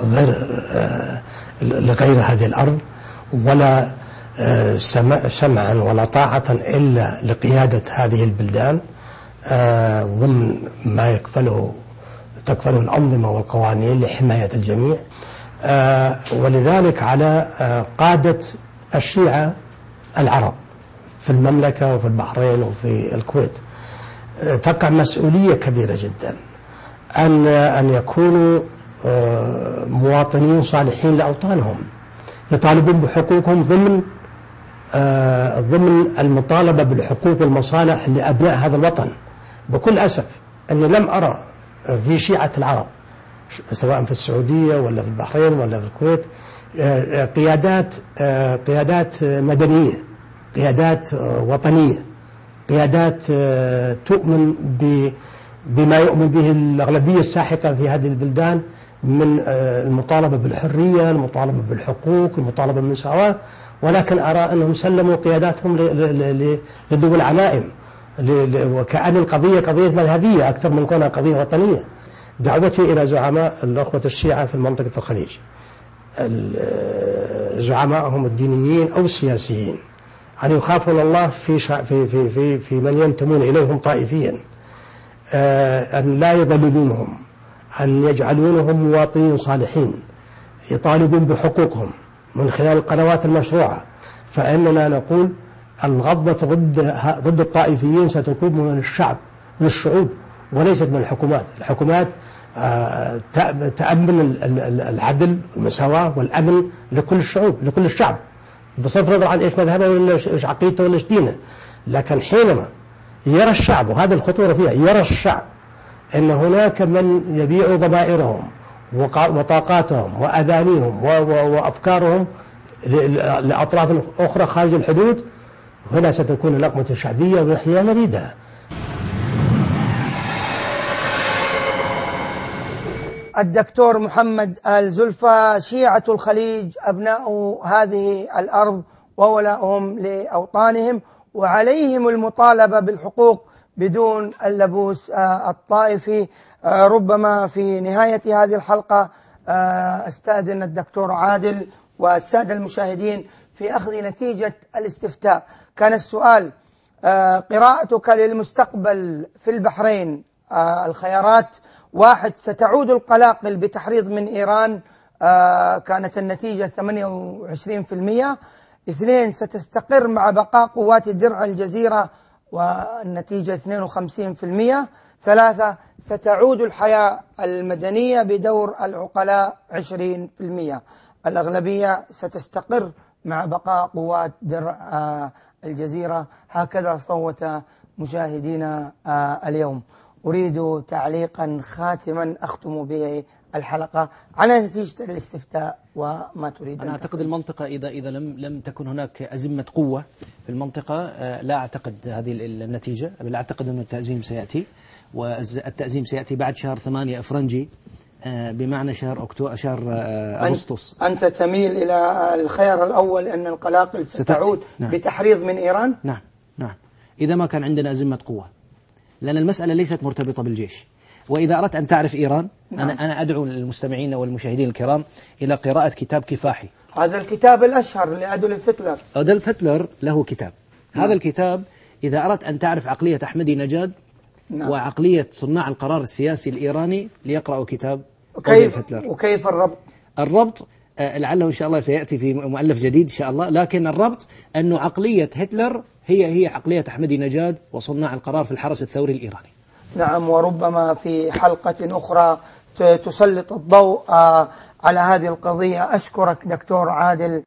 Speaker 7: لغير هذه الأرض، ولا سمعا ولا طاعة إلا لقيادة هذه البلدان ضمن ما تكفله الأنظمة والقوانين لحماية الجميع. ولذلك على قادة الشيعة العرب في المملكة وفي البحرين وفي الكويت تقع مسؤولية كبيرة جدا أن يكونوا مواطنين صالحين لأوطانهم، يطالبون بحقوقهم ضمن المطالبة بالحقوق والمصالح لأبناء هذا الوطن. بكل أسف أني لم أرى في شيعة العرب سواء في السعودية ولا في البحرين ولا في الكويت قيادات مدنية، قيادات وطنية، قيادات تؤمن بما يؤمن به الأغلبية الساحقة في هذه البلدان من المطالبة بالحرية، المطالبة بالحقوق، المطالبة بالمساواة، ولكن أرى أنهم سلموا قياداتهم لذوي العمائم، وكأن القضية قضية مذهبية أكثر من كونها قضية وطنية. دعوتي إلى زعماء الأخوة الشيعة في منطقة الخليج، زعمائهم الدينيين أو السياسيين، أن يخافون الله في من ينتمون إليهم طائفيا، أن لا يضللونهم، أن يجعلونهم مواطنين صالحين يطالبون بحقوقهم من خلال القنوات المشروعة. فإننا نقول الغضبة ضد الطائفيين ستكون من الشعب، من الشعوب، وليست من الحكومات. الحكومات تأمن العدل والمساواة والأمن لكل الشعوب، لكل الشعب، بصرف النظر عن إيش مذهبه ولا إيش عقيدته ولا إيش دينه. لكن حينما يرى الشعب، وهذا الخطورة فيها، يرى الشعب أن هناك من يبيع ضمائرهم وطاقاتهم وأذانيهم وأفكارهم لأطراف أخرى خارج الحدود، هنا ستكون نقمة شعبية ونحن لا نريدها.
Speaker 1: الدكتور محمد آل زلفى: شيعة الخليج أبناء هذه الأرض وولاؤهم لأوطانهم، وعليهم المطالبة بالحقوق بدون اللبوس الطائفي. ربما في نهاية هذه الحلقة استأذن الدكتور عادل والسادة المشاهدين في أخذ نتيجة الاستفتاء. كان السؤال: قراءتك للمستقبل في البحرين. الخيارات: 1. ستعود القلاقل بتحريض من إيران، كانت النتيجة 28%. 2. ستستقر مع بقاء قوات درع الجزيرة، والنتيجة 52%. 3. ستعود الحياة المدنية بدور العقلاء 20%. الأغلبية ستستقر مع بقاء قوات درع الجزيرة. هكذا صوت مشاهدينا اليوم. أريد تعليقا خاتما أختم به الحلقة على نتيجة الاستفتاء وما تريد.
Speaker 3: أنا أعتقد المنطقة إذا لم تكن هناك أزمة قوة في المنطقة، لا أعتقد هذه النتيجة، بل أعتقد أن التأزيم سيأتي، والتأزيم سيأتي بعد شهر 8 إفرنجي، بمعنى شهر أغسطس.
Speaker 1: أنت تميل إلى الخيار الأول أن القلاقل ستعود بتحريض من إيران؟
Speaker 3: نعم، إذا ما كان عندنا أزمة قوة، لأن المسألة ليست مرتبطة بالجيش. وإذا أردت أن تعرف إيران، أنا أدعو المستمعين والمشاهدين الكرام إلى قراءة كتاب كفاحي.
Speaker 1: هذا الكتاب الأشهر لأدولف هتلر.
Speaker 3: أدولف هتلر له كتاب. هذا الكتاب إذا أردت أن تعرف عقلية أحمدي نجاد وعقلية صناع القرار السياسي الإيراني، ليقرأوا كتاب أدولف هتلر.
Speaker 1: وكيف
Speaker 3: الربط لعله إن شاء الله سيأتي في مؤلف جديد إن شاء الله، لكن الربط أنه عقلية هتلر هي عقلية أحمدي نجاد وصناع القرار في الحرس الثوري الإيراني.
Speaker 1: نعم، وربما في حلقة أخرى تسلط الضوء على هذه القضية. أشكرك دكتور عادل.